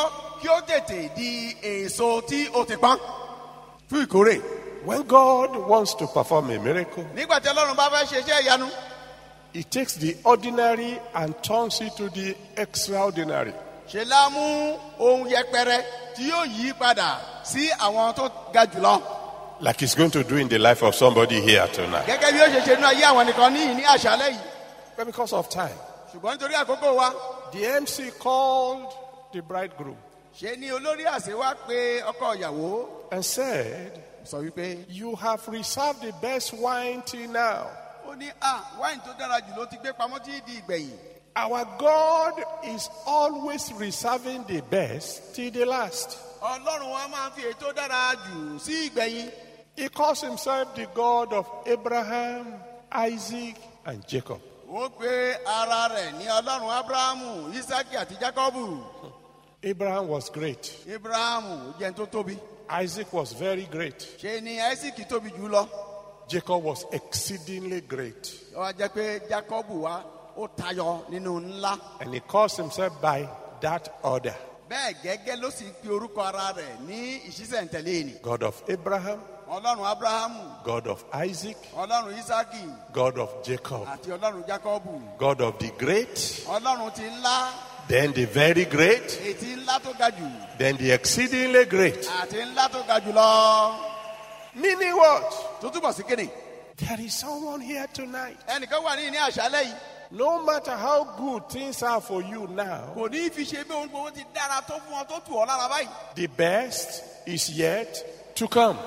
kí ó tètè di èso tí ó ti pọ́n fún ìkórè. When God wants to perform a miracle, nígbà tí Ọlọ́run bá fẹ́ ṣe iṣẹ́ ìyanu, He takes the ordinary and turns it to the extraordinary. ṣe la mú ohun yẹpẹrẹ tí yóò yí padà sí àwọn tó ga jùlọ. Like He's going to do in the life of somebody here tonight. gẹ́gẹ́ bí ó ṣe ṣe nínú ayé àwọn nìkan ní ní àṣálẹ́ yìí. But because of time, ṣùgbọ́n nítorí àkókò wa, the M C called the bridegroom ṣe ni olórí àsè wá pé ọkọ ìyàwó and said, sọ wípé "You have reserved the best wine till now. ó ní à wáìnì tó dára jù ló ti gbé pamọ́ tí di ìgbẹ̀yìn. Our God is always reserving the best till the last." Ọlọ́run wa máa ń fi èyí tó dára jù sí ìgbẹ̀yìn. He calls Himself the God of Abraham, Isaac, and Jacob. ó pe ara rẹ̀ ní Ọlọ́run Ábúráhámù, Ísákì àti Jákọ́bù. Abraham was great. Ábúráhámù jẹ́ tó tóbi. Isaac was very great. ṣe ni Ísákì tóbi jù lọ. Jacob was exceedingly great. ó wá jẹ́ pé Jákọ́bù wa ó tayọ nínú ńlá. And he calls himself by that order. bẹ́ẹ̀ gẹ́gẹ́ ló sì pe orúkọ ara rẹ̀ ní ìṣísẹ̀ntẹ̀lé ni. God of Abraham, Ọlọ́run Ábúráhámù, God of Isaac, Ọlọ́run Ísákì God of Jacob, àti Ọlọ́run Jákọ́bù. God of the great, Ọlọ́run ti ńlá, then the very great, ètí ńlá tó ga jù then the exceedingly great. àti ńlá tó ga jù lọ. Meaning what? tó túbọ̀ sí kíni. There is someone here tonight. ẹnìkan wà ní ní àṣálẹ́ yìí. No matter how good things are for you now, kò ní fi ṣe bí ohun gbogbo ti dára tó fún ọ tó tù ọ lára báyìí. the best is yet to come.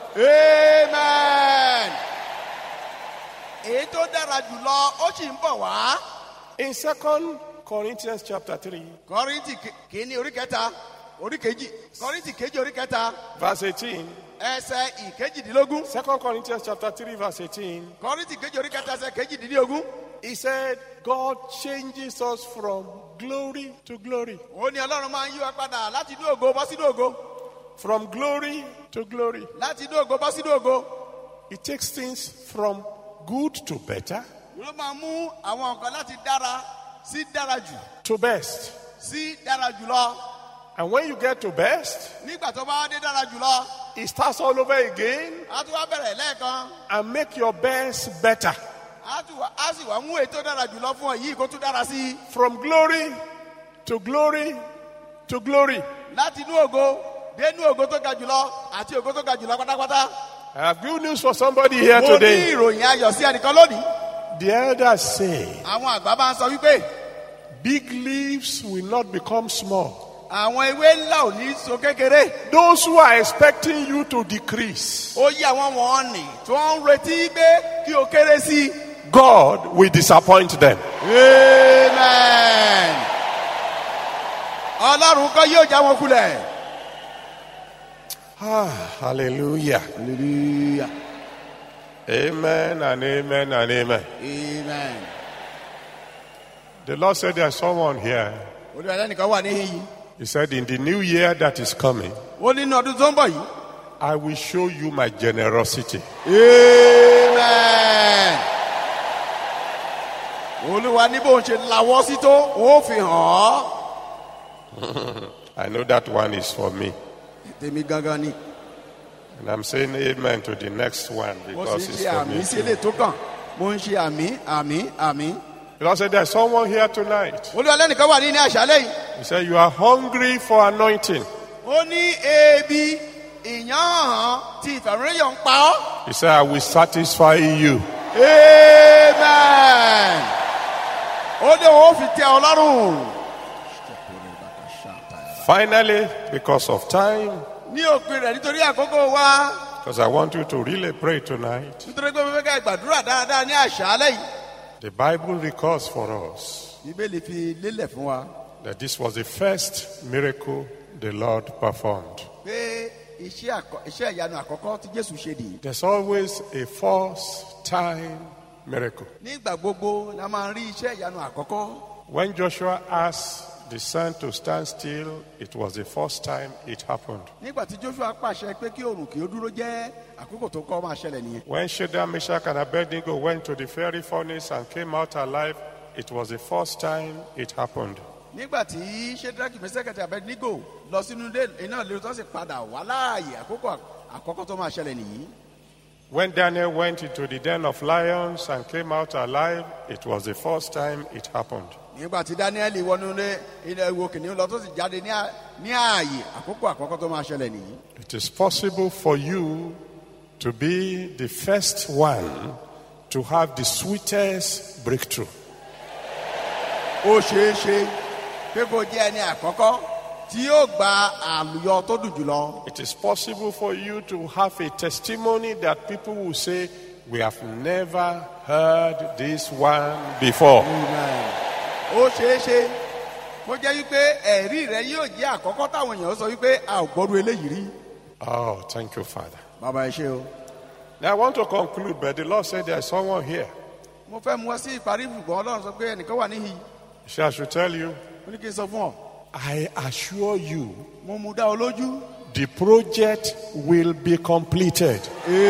Amen. èyí tó dára jùlọ ó sì ń bọ̀ wá. In Second Corinthians chapter three, Kọ́ríńtì kìíní orí kẹta orí kejì Kọ́ríńtì kejì orí kẹta verse eighteen. ẹsẹ̀ ìkejìdínlógún. Second Corinthians chapter three, verse eighteen. Kọ́ríńtì kejì orí kẹta ẹsẹ̀ kejìdínlógún. He said, God changes us from glory to glory. ó ní Ọlọ́run máa ń yí wa padà láti inú ògo bọ́ sínú ògo. From glory to glory. láti inú ògo bọ́ sínú ògo. He takes things from good to better, ló máa mú àwọn nǹkan láti dára sí dára jù to best. sí dára jùlọ. And when you get to best, nígbà tó bá dé dára jùlọ, it starts all over again á tún wá bẹ̀rẹ̀ lẹ́ẹ̀kan. and make your best better. á tún wá- á sì wá mú ètò dára jùlọ fún ọ yìí kó tún dára sí i. From glory to glory to glory. láti inú ògo dé inú ògo tó ga jùlọ àti ògo tó ga jùlọ pátápátá. I have good news for somebody here mo ní today. ìròyìn ayọ̀ sí ẹnìkan lónìí. The elders say, àwọn àgbà máa ń sọ wípé big leaves will not become small. àwọn ewé ńlá ò ní so kékeré. Those who are expecting you to decrease, ó yí àwọn wọ̀nnì tí wọ́n ń retí pé kí o kéré sí i. God will disappoint them. Amen. Ọlọ́run kọ́ yóò já wọn kulẹ̀. Ah, hallelujah. Hallelujah. Amen and amen and amen. Amen. The Lord said there's someone here. Olúwa ẹlẹ́nìkan wà níhìn yìí. He said, in the new year that is coming, Ó nínú ọdún tó ń bọ̀ yìí. I will show you my generosity. Amen. Olúwa ní bóun ṣe lawọ́ sí tó, ó fi hàn ọ́. I know that one is for me. Tèmi gangan ni. And I'm saying amen to the next one Mo because sì ń it's ṣe for àmì me. sí ilé tó kàn. Mo ń ṣe àmì, àmì, àmì. The Lord said there's someone here tonight. Olúwa ẹlẹ́nìkan wà ní ní àṣálẹ́ yìí. He said you are hungry for anointing. Ó ní ebi ìyàn tí ìfàmìlẹ́yọ̀ ń pa ọ́. He said I will satisfy you. Amen. Ó dé wọ́n fi tẹ ọ lọ́rùn. Finally, because of time, Ní òpin rẹ̀ nítorí àkókò wa. because I want you to really pray tonight. Nítorí pé mo fẹ́ ká gbàdúrà dáadáa ní àṣálẹ́ yìí. The Bible records for us Bíbélì fi lélẹ̀ fún wa that this was the first miracle the Lord performed. pé iṣẹ́ àkọ́- iṣẹ́ ìyanu àkọ́kọ́ tí Jésù ṣe nìyí. There's always a first time miracle. Nígbà gbogbo la máa ń rí iṣẹ́ ìyanu àkọ́kọ́. When Joshua asked the sun to stand still, it was the first time it happened. Nígbà tí Joshua pàṣẹ pé kí oòrùn kí ó dúró jẹ́ àkókò tó kọ́ máa ṣẹlẹ̀ nìyẹn. When Shadrach, Meshach, and Abednego went to the fiery furnace and came out alive, it was the first time it happened. nígbà tí Ṣédrákì Méṣákì àti Abednego lọ sínú iná ìléru tó sì padà wá láàyè àkókò àkọ́kọ́ tó máa ṣẹlẹ̀ nìyí. When Daniel went into the den of lions and came out alive, it was the first time it happened. nígbà tí Daniel wọnú ilé ìwò kìnìún lọ tó sì jáde ní ààyè àkókò àkọ́kọ́ tó máa ṣẹlẹ̀ nìyí. It is possible for you to be the first one to have the sweetest breakthrough. ó ṣeé ṣe pé kó jẹ́ ẹni àkọ́kọ́ tí yóò gba àlùyọ tó dùn jùlọ. It is possible for you to have a testimony that people will say, we have never heard this one before. Amen. ó ṣeé ṣe kó jẹ́ wípé ẹ̀rí rẹ yóò jẹ́ àkọ́kọ́ táwọn èèyàn sọ wípé a ò gbọ́dọ̀ eléyìí rí. Oh, thank you, Father. bàbá ẹ ṣé o. Now I want to conclude, but the Lord said there is someone here. mo fẹ́ mú ọ sí ìparí ìbùgbọ́n Ọlọ́run sọ pé ẹnìkan wà níhìn. So I should tell you, ó ní kí n sọ fún ọ. I assure you, mo mú dá ọ lójú. the project will be completed.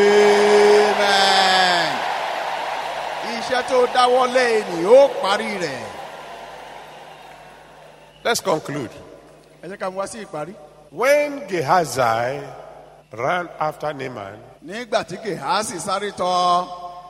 Amen. iṣẹ́ tó dáwọ́lé ni ó parí rẹ̀. Let's conclude. ẹ jẹ́ ká mú wá sí ìparí. When Gehazi ran after Naaman, nígbà tí Gèhásì sáré tọ̀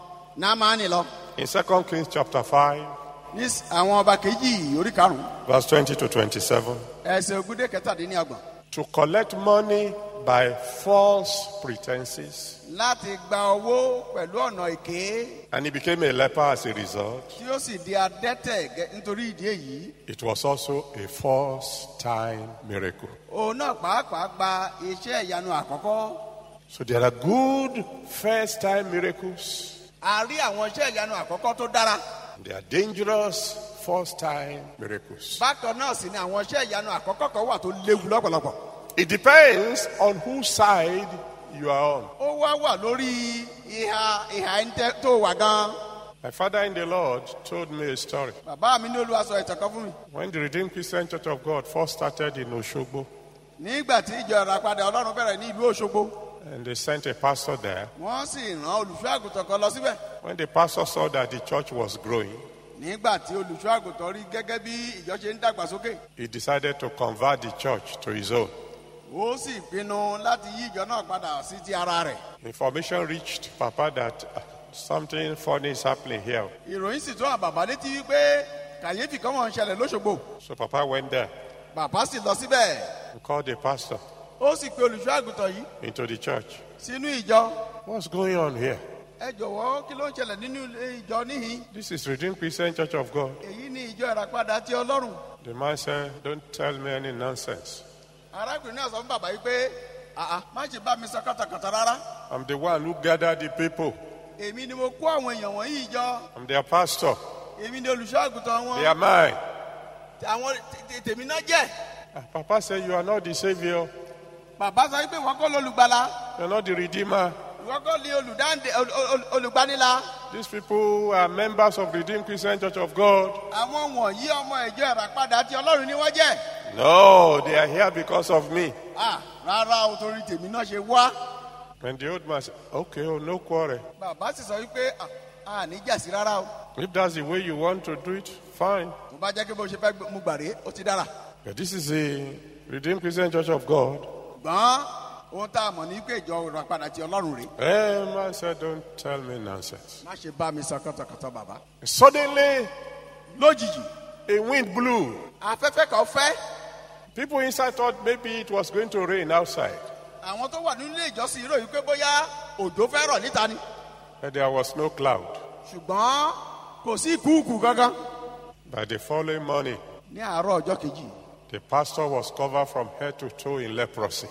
Námánì lọ. in Second Kings chapter five, ní àwọn ọba kejì orí karùn-ún. verse twenty to twenty-seven, ẹsẹ̀ ogúndé kẹtàdínlọ́gbọ̀n. to collect money by false pretenses, láti gba owó pẹ̀lú ọ̀nà èké. and he became a leper as a result. tí ó sì di adẹ́tẹ̀ gẹ́- nítorí ìdí èyí. It was also a first-time miracle. òun náà pàápàá gba iṣẹ́ ìyanu àkọ́kọ́. So there are good first-time miracles. a rí àwọn iṣẹ́ ìyanu àkọ́kọ́ tó dára. There are dangerous first-time miracles. bákan náà sì ni àwọn iṣẹ́ ìyanu àkọ́kọ́ kan wà tó léwu lọ́pọ̀lọpọ̀. It depends on whose side you are on. ó wá wà lórí ìhà ìhà ẹni tẹ́- tó wà gan. My father in the Lord told me a story. bàbá mi ní Olúwa sọ ìtàn kan fún mi. When the Redeemed Christian Church of God first started in Oshogbo, nígbà tí ìjọ ìràpadà Ọlọ́run bẹ̀rẹ̀ ní ìlú Òṣogbo. and they sent a pastor there, wọ́n sì rán olùṣọ́ àgùntàn kan lọ síbẹ̀. when the pastor saw that the church was growing, nígbà tí olùṣọ́ àgùntàn rí gẹ́gẹ́ bí ìjọ ṣe ń dàgbàsókè. he decided to convert the church to his own. ó sì pinnu láti yí ìjọ náà padà sí ti ara rẹ̀. Information reached Papa that uh, something funny is happening here. ìròyìn sì tún àwọn bàbá létí wípé kàyéfì kan mọ̀ ń ṣẹlẹ̀ lóṣogbo. So Papa went there bàbá sì lọ síbẹ̀. and called the pastor ó sì pe olùṣọ́ àgùntàn yìí into the church. sínú ìjọ. What's going on here? ẹ jọ̀wọ́ kí ló ń ṣẹlẹ̀ nínú ilé ìjọ níhìn. This is Redeemed Christian Church of God. èyí ni ìjọ ìràpadà ti Ọlọ́run. The man said, don't tell me any nonsense. arákùnrin náà sọ fún bàbá yìí pé àà má ṣe bá mi sọ kàtàkàtà rárá. I'm the one who gathered the people. èmi ni mo kó àwọn èèyàn wọ̀nyí ìjọ. I'm their pastor. èmi ni olùṣọ́ àgùntàn They are wọn. mine. àwọn tè- tèmi náà jẹ́. Ah, Papa said, you are not the savior. bàbá sọ pé wọ́n kọ́ lólùgbàlà. You are not the redeemer. wọ́n kọ́ lé olùdáǹdè ol- ol- olùgbanilà. These people are members of Redeemed Christian Church of God. àwọn wọ̀nyí ọmọ ìjọ ìràpadà ti Ọlọ́run ni wọ́n jẹ́. No, they are here because of me. Ah, rárá o torí tèmi náà ṣe wá. And the old man said, okay, oh, no quarrel. bàbá sì sọ wípé a ní jà sí rárá o. If that's the way you want to do it, fine. tó bá jẹ́ kí bó ṣe fẹ́ gbé- mú gbàré ó ti dára. But this is the Redeemed Christian Church of God. gbọ́n ohun tá a mọ̀ ní pé ìjọ ìràpadà ti Ọlọ́run rè. Eh, man said, don't tell me nonsense. má ṣe bá mi sọ kọ́tọ̀kọ́tọ̀ bàbá. Suddenly, lójijì a wind blew. afẹ́fẹ́ kan fẹ́. People inside thought maybe it was going to rain outside. àwọn tó wà nínú ilé ìjọsìn rò wípé bóyá òjò fẹ́ rọ̀ níta ni. But there was no cloud. ṣùgbọ́n kò sí ìkúùkù kankan. By the following morning, ní àárọ̀ ọjọ́ kejì the pastor was covered from head to toe in leprosy.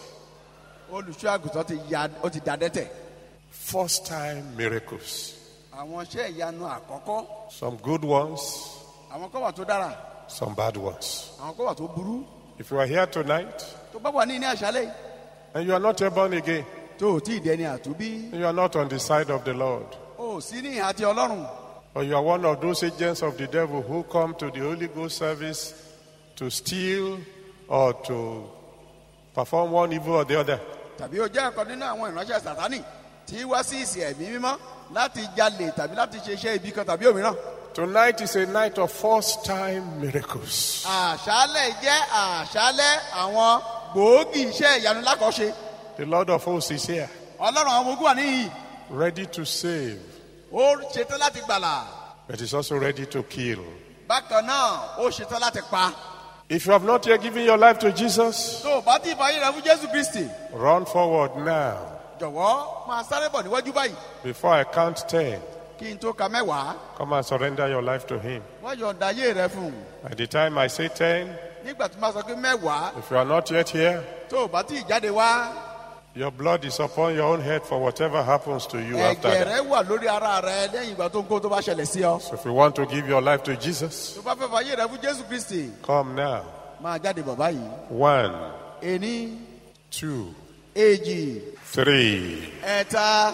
olùṣọ́ àgùntàn ti ya ó ti dàdẹ́tẹ̀. First time miracles. àwọn iṣẹ́ ìyanu àkọ́kọ́ Some good ones, àwọn kan wà tó dára some bad ones. àwọn kan wà tó burú. If you are here tonight tó bá wà ní ní àṣálẹ̀ yìí, and you are not yet born again, tó ò tí ì dẹni àtúbí you are not on the side of the Lord, ó sí ní ìhà ti Ọlọ́run. or you are one of those agents of the devil who come to the Holy Ghost service to steal or to perform one evil or the other, tàbí ó jẹ́ ọ̀kan nínú àwọn ìránṣẹ́ Sátánì tí wá sí ìsìn ẹ̀mí mímọ́ láti jalè tàbí láti ṣe iṣẹ́ ibi kan tàbí òmíràn. Tonight is a night of first-time miracles. Àṣálẹ̀ jẹ́ àṣálẹ̀ àwọn gbòógì iṣẹ́ ìyanu lákọ̀ọ́ṣe. The Lord of hosts is here, Ọlọ́run àwọn ogun wà níyì. ready to save, Ó ṣetán láti gbàlà. but He's also ready to kill. Bákan náà, ó ṣetán láti pa. If you have not yet given your life to Jesus, Tó o bá ti fàyè rẹ fún Jésù Kristi, run forward now. jọ̀wọ́ máa sáré bọ̀ níwájú báyìí. Before I count ten, Kí n tó ka mẹ́wàá, come and surrender your life to Him. wọ́n yọ̀ǹda ayé rẹ fún un. At the time I say ten, Nígbà tí máa sọ pé mẹ́wàá, if you are not yet here, tó o bá ti jáde wá, your blood is upon your own head for whatever happens to you after ẹ̀jẹ̀ that. rẹ wà lórí ara rẹ lẹ́yìn ìgbà tó ń kó tó bá ṣẹlẹ̀ sí ọ. So if you want to give your life to Jesus, Tó bá fẹ́ fàyè rẹ fún Jésù Kristi, come now. máa jáde bọ̀ báyìí. One, Ení, two, èjì, three, ẹ̀ta,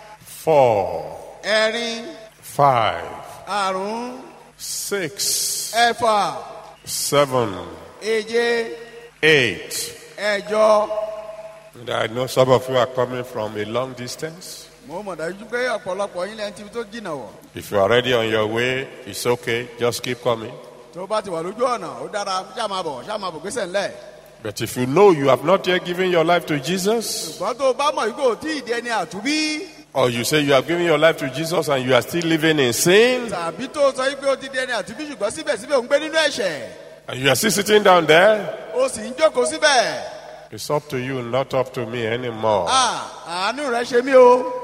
four, ẹ̀rin, five, àrún, six, ẹ̀fà, seven, èje, eight. ẹ̀jọ. And I know some of you are coming from a long distance. Mo mọ̀ dájú pé ọ̀pọ̀lọpọ̀ yín lẹ́yìn tí tó jìnnà wọ̀. If you are already on your way, it's okay. Just keep coming. Tó bá ti wà lójú ọ̀nà, ó dára, ṣáà máa bọ̀, ṣáà máa bọ̀ gbèsè ńlẹ̀. But if you know you have not yet given your life to Jesus, Ṣùgbọ́n tó o bá mọ̀ yìí kò tí ì di ẹni àtúbí, or you say you have given your life to Jesus and you are still living in sin, tàbí tó o sọ yìí pé o ti di ẹni àtúbí ṣùgbọ́n síbẹ̀síbẹ̀ ò ń gbé nínú ẹ̀ṣẹ̀, and you are still sitting down there, o sì ń jókòó síbẹ̀. it's up to you, not up to me anymore. Ah, àánú rẹ ṣe mí o.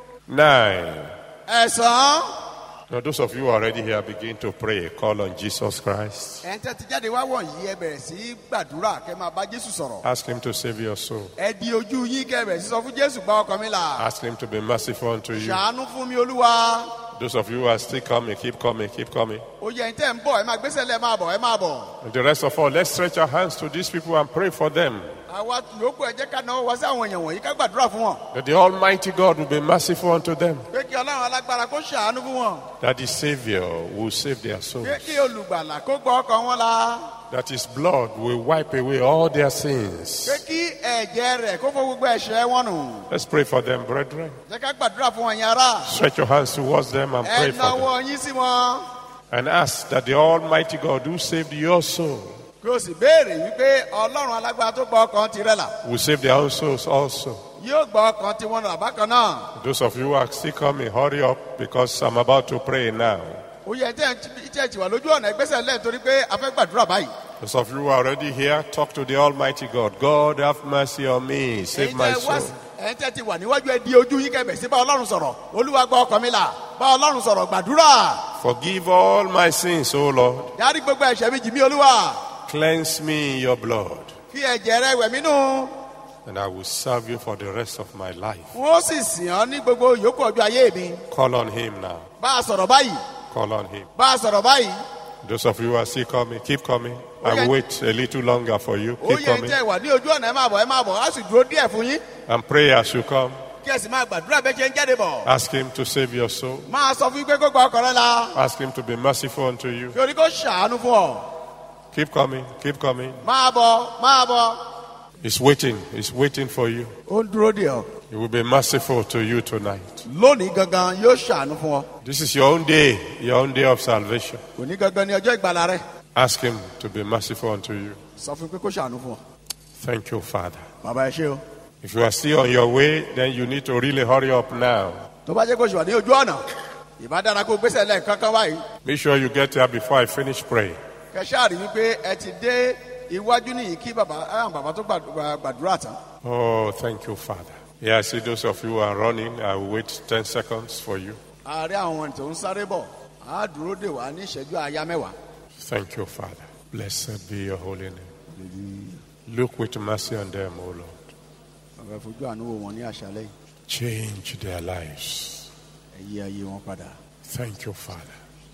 Nine. Ẹ̀sán. Now, those of you who are already here, begin to pray. Call on Jesus Christ. Ẹ̀ ń tẹ́ ti jáde wá wọ̀nyí, ẹ bẹ̀rẹ̀ sí í gbàdúrà kẹ́ máa bá Jésù sọ̀rọ̀. Ask Him to save your soul. Ẹ di ojú yín kẹ́ bẹ̀rẹ̀ sí sọ fún Jésù gba ọkàn mi là. Ask Him to be merciful unto you. Ṣàánú fún mi Olúwa. Those of you who are still coming, keep coming, keep coming. Ó yẹ ẹ̀ ń tẹ́ ń bọ̀, ẹ máa gbésẹ̀ lẹ̀ máa bọ̀, ẹ máa bọ̀. And the rest of all, let's stretch our hands to these people and pray for them. Àwa yòókù ẹ jẹ́ ká náwó wá sí àwọn èèyàn wọ̀nyí ká gbàdúrà fún wọn. That the Almighty God will be merciful unto them. Pé kí Ọlọ́run alágbára kó ṣàánú fún wọn. That the Savior will save their souls. Pé kí olùgbàlà kó gbọ́ ọkàn wọn la. That His blood will wipe away all their sins. Pé kí ẹ̀jẹ̀ rẹ̀ kó fọ gbogbo ẹ̀ṣẹ̀ wọn nù. Let's pray for them, brethren. Jẹ́ ká gbàdúrà fún wọn yẹn ará. Stretch your hands towards them and pray Ẹ for them. náwó yín sí wọn. And ask that the Almighty God who saved your soul Kí o sì béèrè wípé Ọlọ́run alágbára tó gbọ́ ọkàn tirẹ̀ là. will save their own souls also. Yóò gbọ́ ọkàn tiwọn nù àbákan náà. Those of you who are still coming, hurry up because I'm about to pray now. Ó yẹ tẹ́ ẹ ti wà lójú ọ̀nà ẹgbẹ́sẹ̀ lẹ́ẹ̀ torí pé a fẹ́ gbàdúrà báyìí. Those of you who are already here, talk to the Almighty God. God, have mercy on me. Save my soul. Ẹ̀yin tẹ́ ti wà níwájú ẹ di ojú yín kẹ́bẹ̀ sí bá Ọlọ́run sọ̀rọ̀. Olúwa gbọ́ ọkàn mi là. Bá Ọlọ́run sọ̀rọ̀ gbàdúrà. Forgive all my sins, O Lord. Dárí gbogbo ẹ̀ṣẹ̀ mi jì mí Olúwa. Cleanse me in your blood. Fi ẹ̀jẹ̀ rẹ wẹ̀ mí nù. And I will serve you for the rest of my life. Wọ́n sì sìn ọ́ ní gbogbo yòókù ọjọ́ ayé mi. Call on Him now. Bá a sọ̀rọ̀ báyìí. Call on Him. Bá a sọ̀rọ̀ báyìí. Those of you who are still coming, keep coming. I will wait a little longer for you. Ó Keep yẹ coming. tẹ́ wà ní ojú ọ̀nà ẹ máa bọ̀ ẹ máa bọ̀ á sì dúró díẹ̀ fún yín. And pray as you come. Kí ẹ sì máa gbàdúrà bẹ́ẹ̀ ṣe ń jáde bọ̀. Ask Him to save your soul. Máa sọ fún yín pé kó gba ọkàn rẹ la. Ask Him to be merciful unto you. Kí o ní kó ṣàánú fún ọ. Keep coming. Keep coming. Máa bọ̀ máa bọ̀. He's waiting. He's waiting for you. Ó ń dúró dè ọ́. He will be merciful to you tonight. Lónìí gangan yóò ṣàánú fún ọ. This is your own day, your own day of salvation. Òní gangan ni ọjọ́ ìgbàlà rẹ. Ask Him to be merciful unto you. Sọ fún pé kó ṣàánú fún ọ. Thank you, Father. Bàbá ẹ ṣé o. If you are still on your way, then you need to really hurry up now. Tó bá jẹ́ kó ṣùwà ní ojú ọ̀nà. Ìbá dára kó gbèsè lẹ́ẹ̀kankan báyìí. Make sure you get there before I finish praying. Kẹ ṣáà rí wípé ẹ ti dé iwájú nìyí kí bàbá àwọn bàbá tó gbàdúrà tán. Oh, thank you, Father. Yeah, I see those of you who are running. I will wait ten seconds for you. Ààrẹ àwọn tó ń sáré bọ̀, á dúró dè wá ní ìṣẹ́jú àáyá mẹ́wàá. Thank you, Father. Blessed be your holy name. Look with mercy on them, O Lord. Bàbá fojú àánú wò wọ́n ní àṣálẹ́ yìí. Change their lives. Ẹ yí ayé wọn padà. Thank you, Father.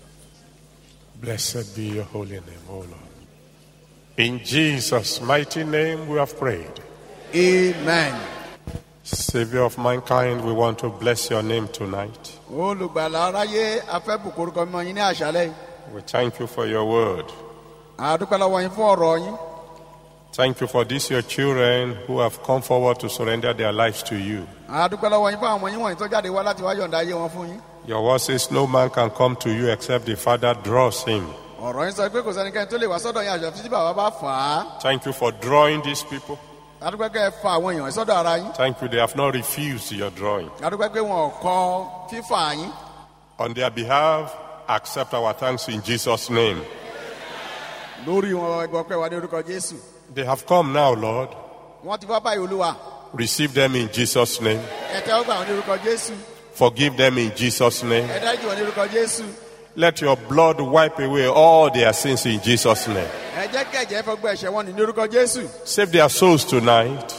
Blessed be your holy name, O Lord. In Jesus' mighty name we have prayed. Amen. Savior of mankind, we want to bless your name tonight. Olùgbàlà aráyé afẹ́ bùkúrúkọ mímọ́ yín ní àṣálẹ́ yìí. We thank you for your word. Àdúpẹ́ lọ́wọ́ yín fún ọ̀rọ̀ yín. Thank you for these your children who have come forward to surrender their lives to you. Your word says no man can come to you except the Father draws him. Thank you for drawing these people. Thank you, they have not refused your drawing. On their behalf, accept our thanks in Jesus' name. They have come now, Lord. Receive them in Jesus' name. Forgive them in Jesus' name. Let your blood wipe away all their sins in Jesus' name. Save their souls tonight.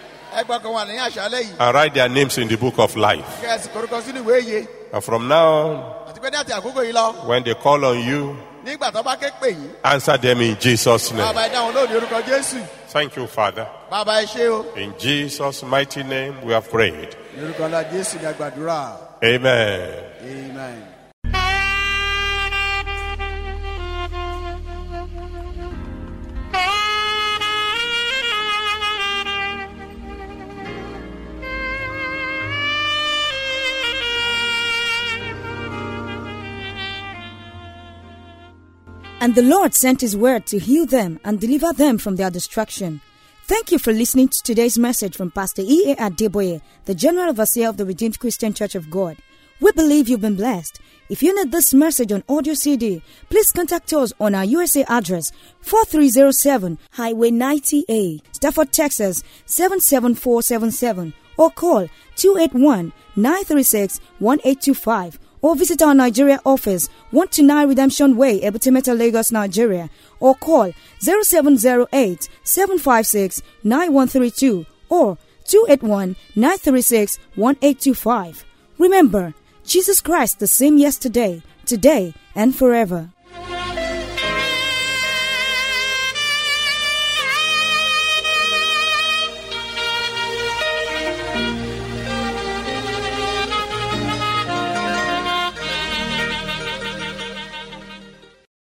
And write their names in the book of life. And from now on, when they call on you, answer them in Jesus' name. Thank you, Father. In Jesus' mighty name we have prayed. Amen. Amen. And the Lord sent his word to heal them and deliver them from their destruction. Thank you for listening to today's message from Pastor E A Adeboye, the General Overseer of the Redeemed Christian Church of God. We believe you've been blessed. If you need this message on audio C D, please contact us on our U S A address, four three zero seven Highway ninety A, Stafford, Texas, seven seven four seven seven, or call two eight one, nine three six, one eight two five. Or visit our Nigeria office, one two nine Redemption Way, Ebutimeta, Lagos, Nigeria. Or call zero seven zero eight, seven five six, nine one three two or two eight one, nine three six, one eight two five. Remember, Jesus Christ the same yesterday, today, and forever.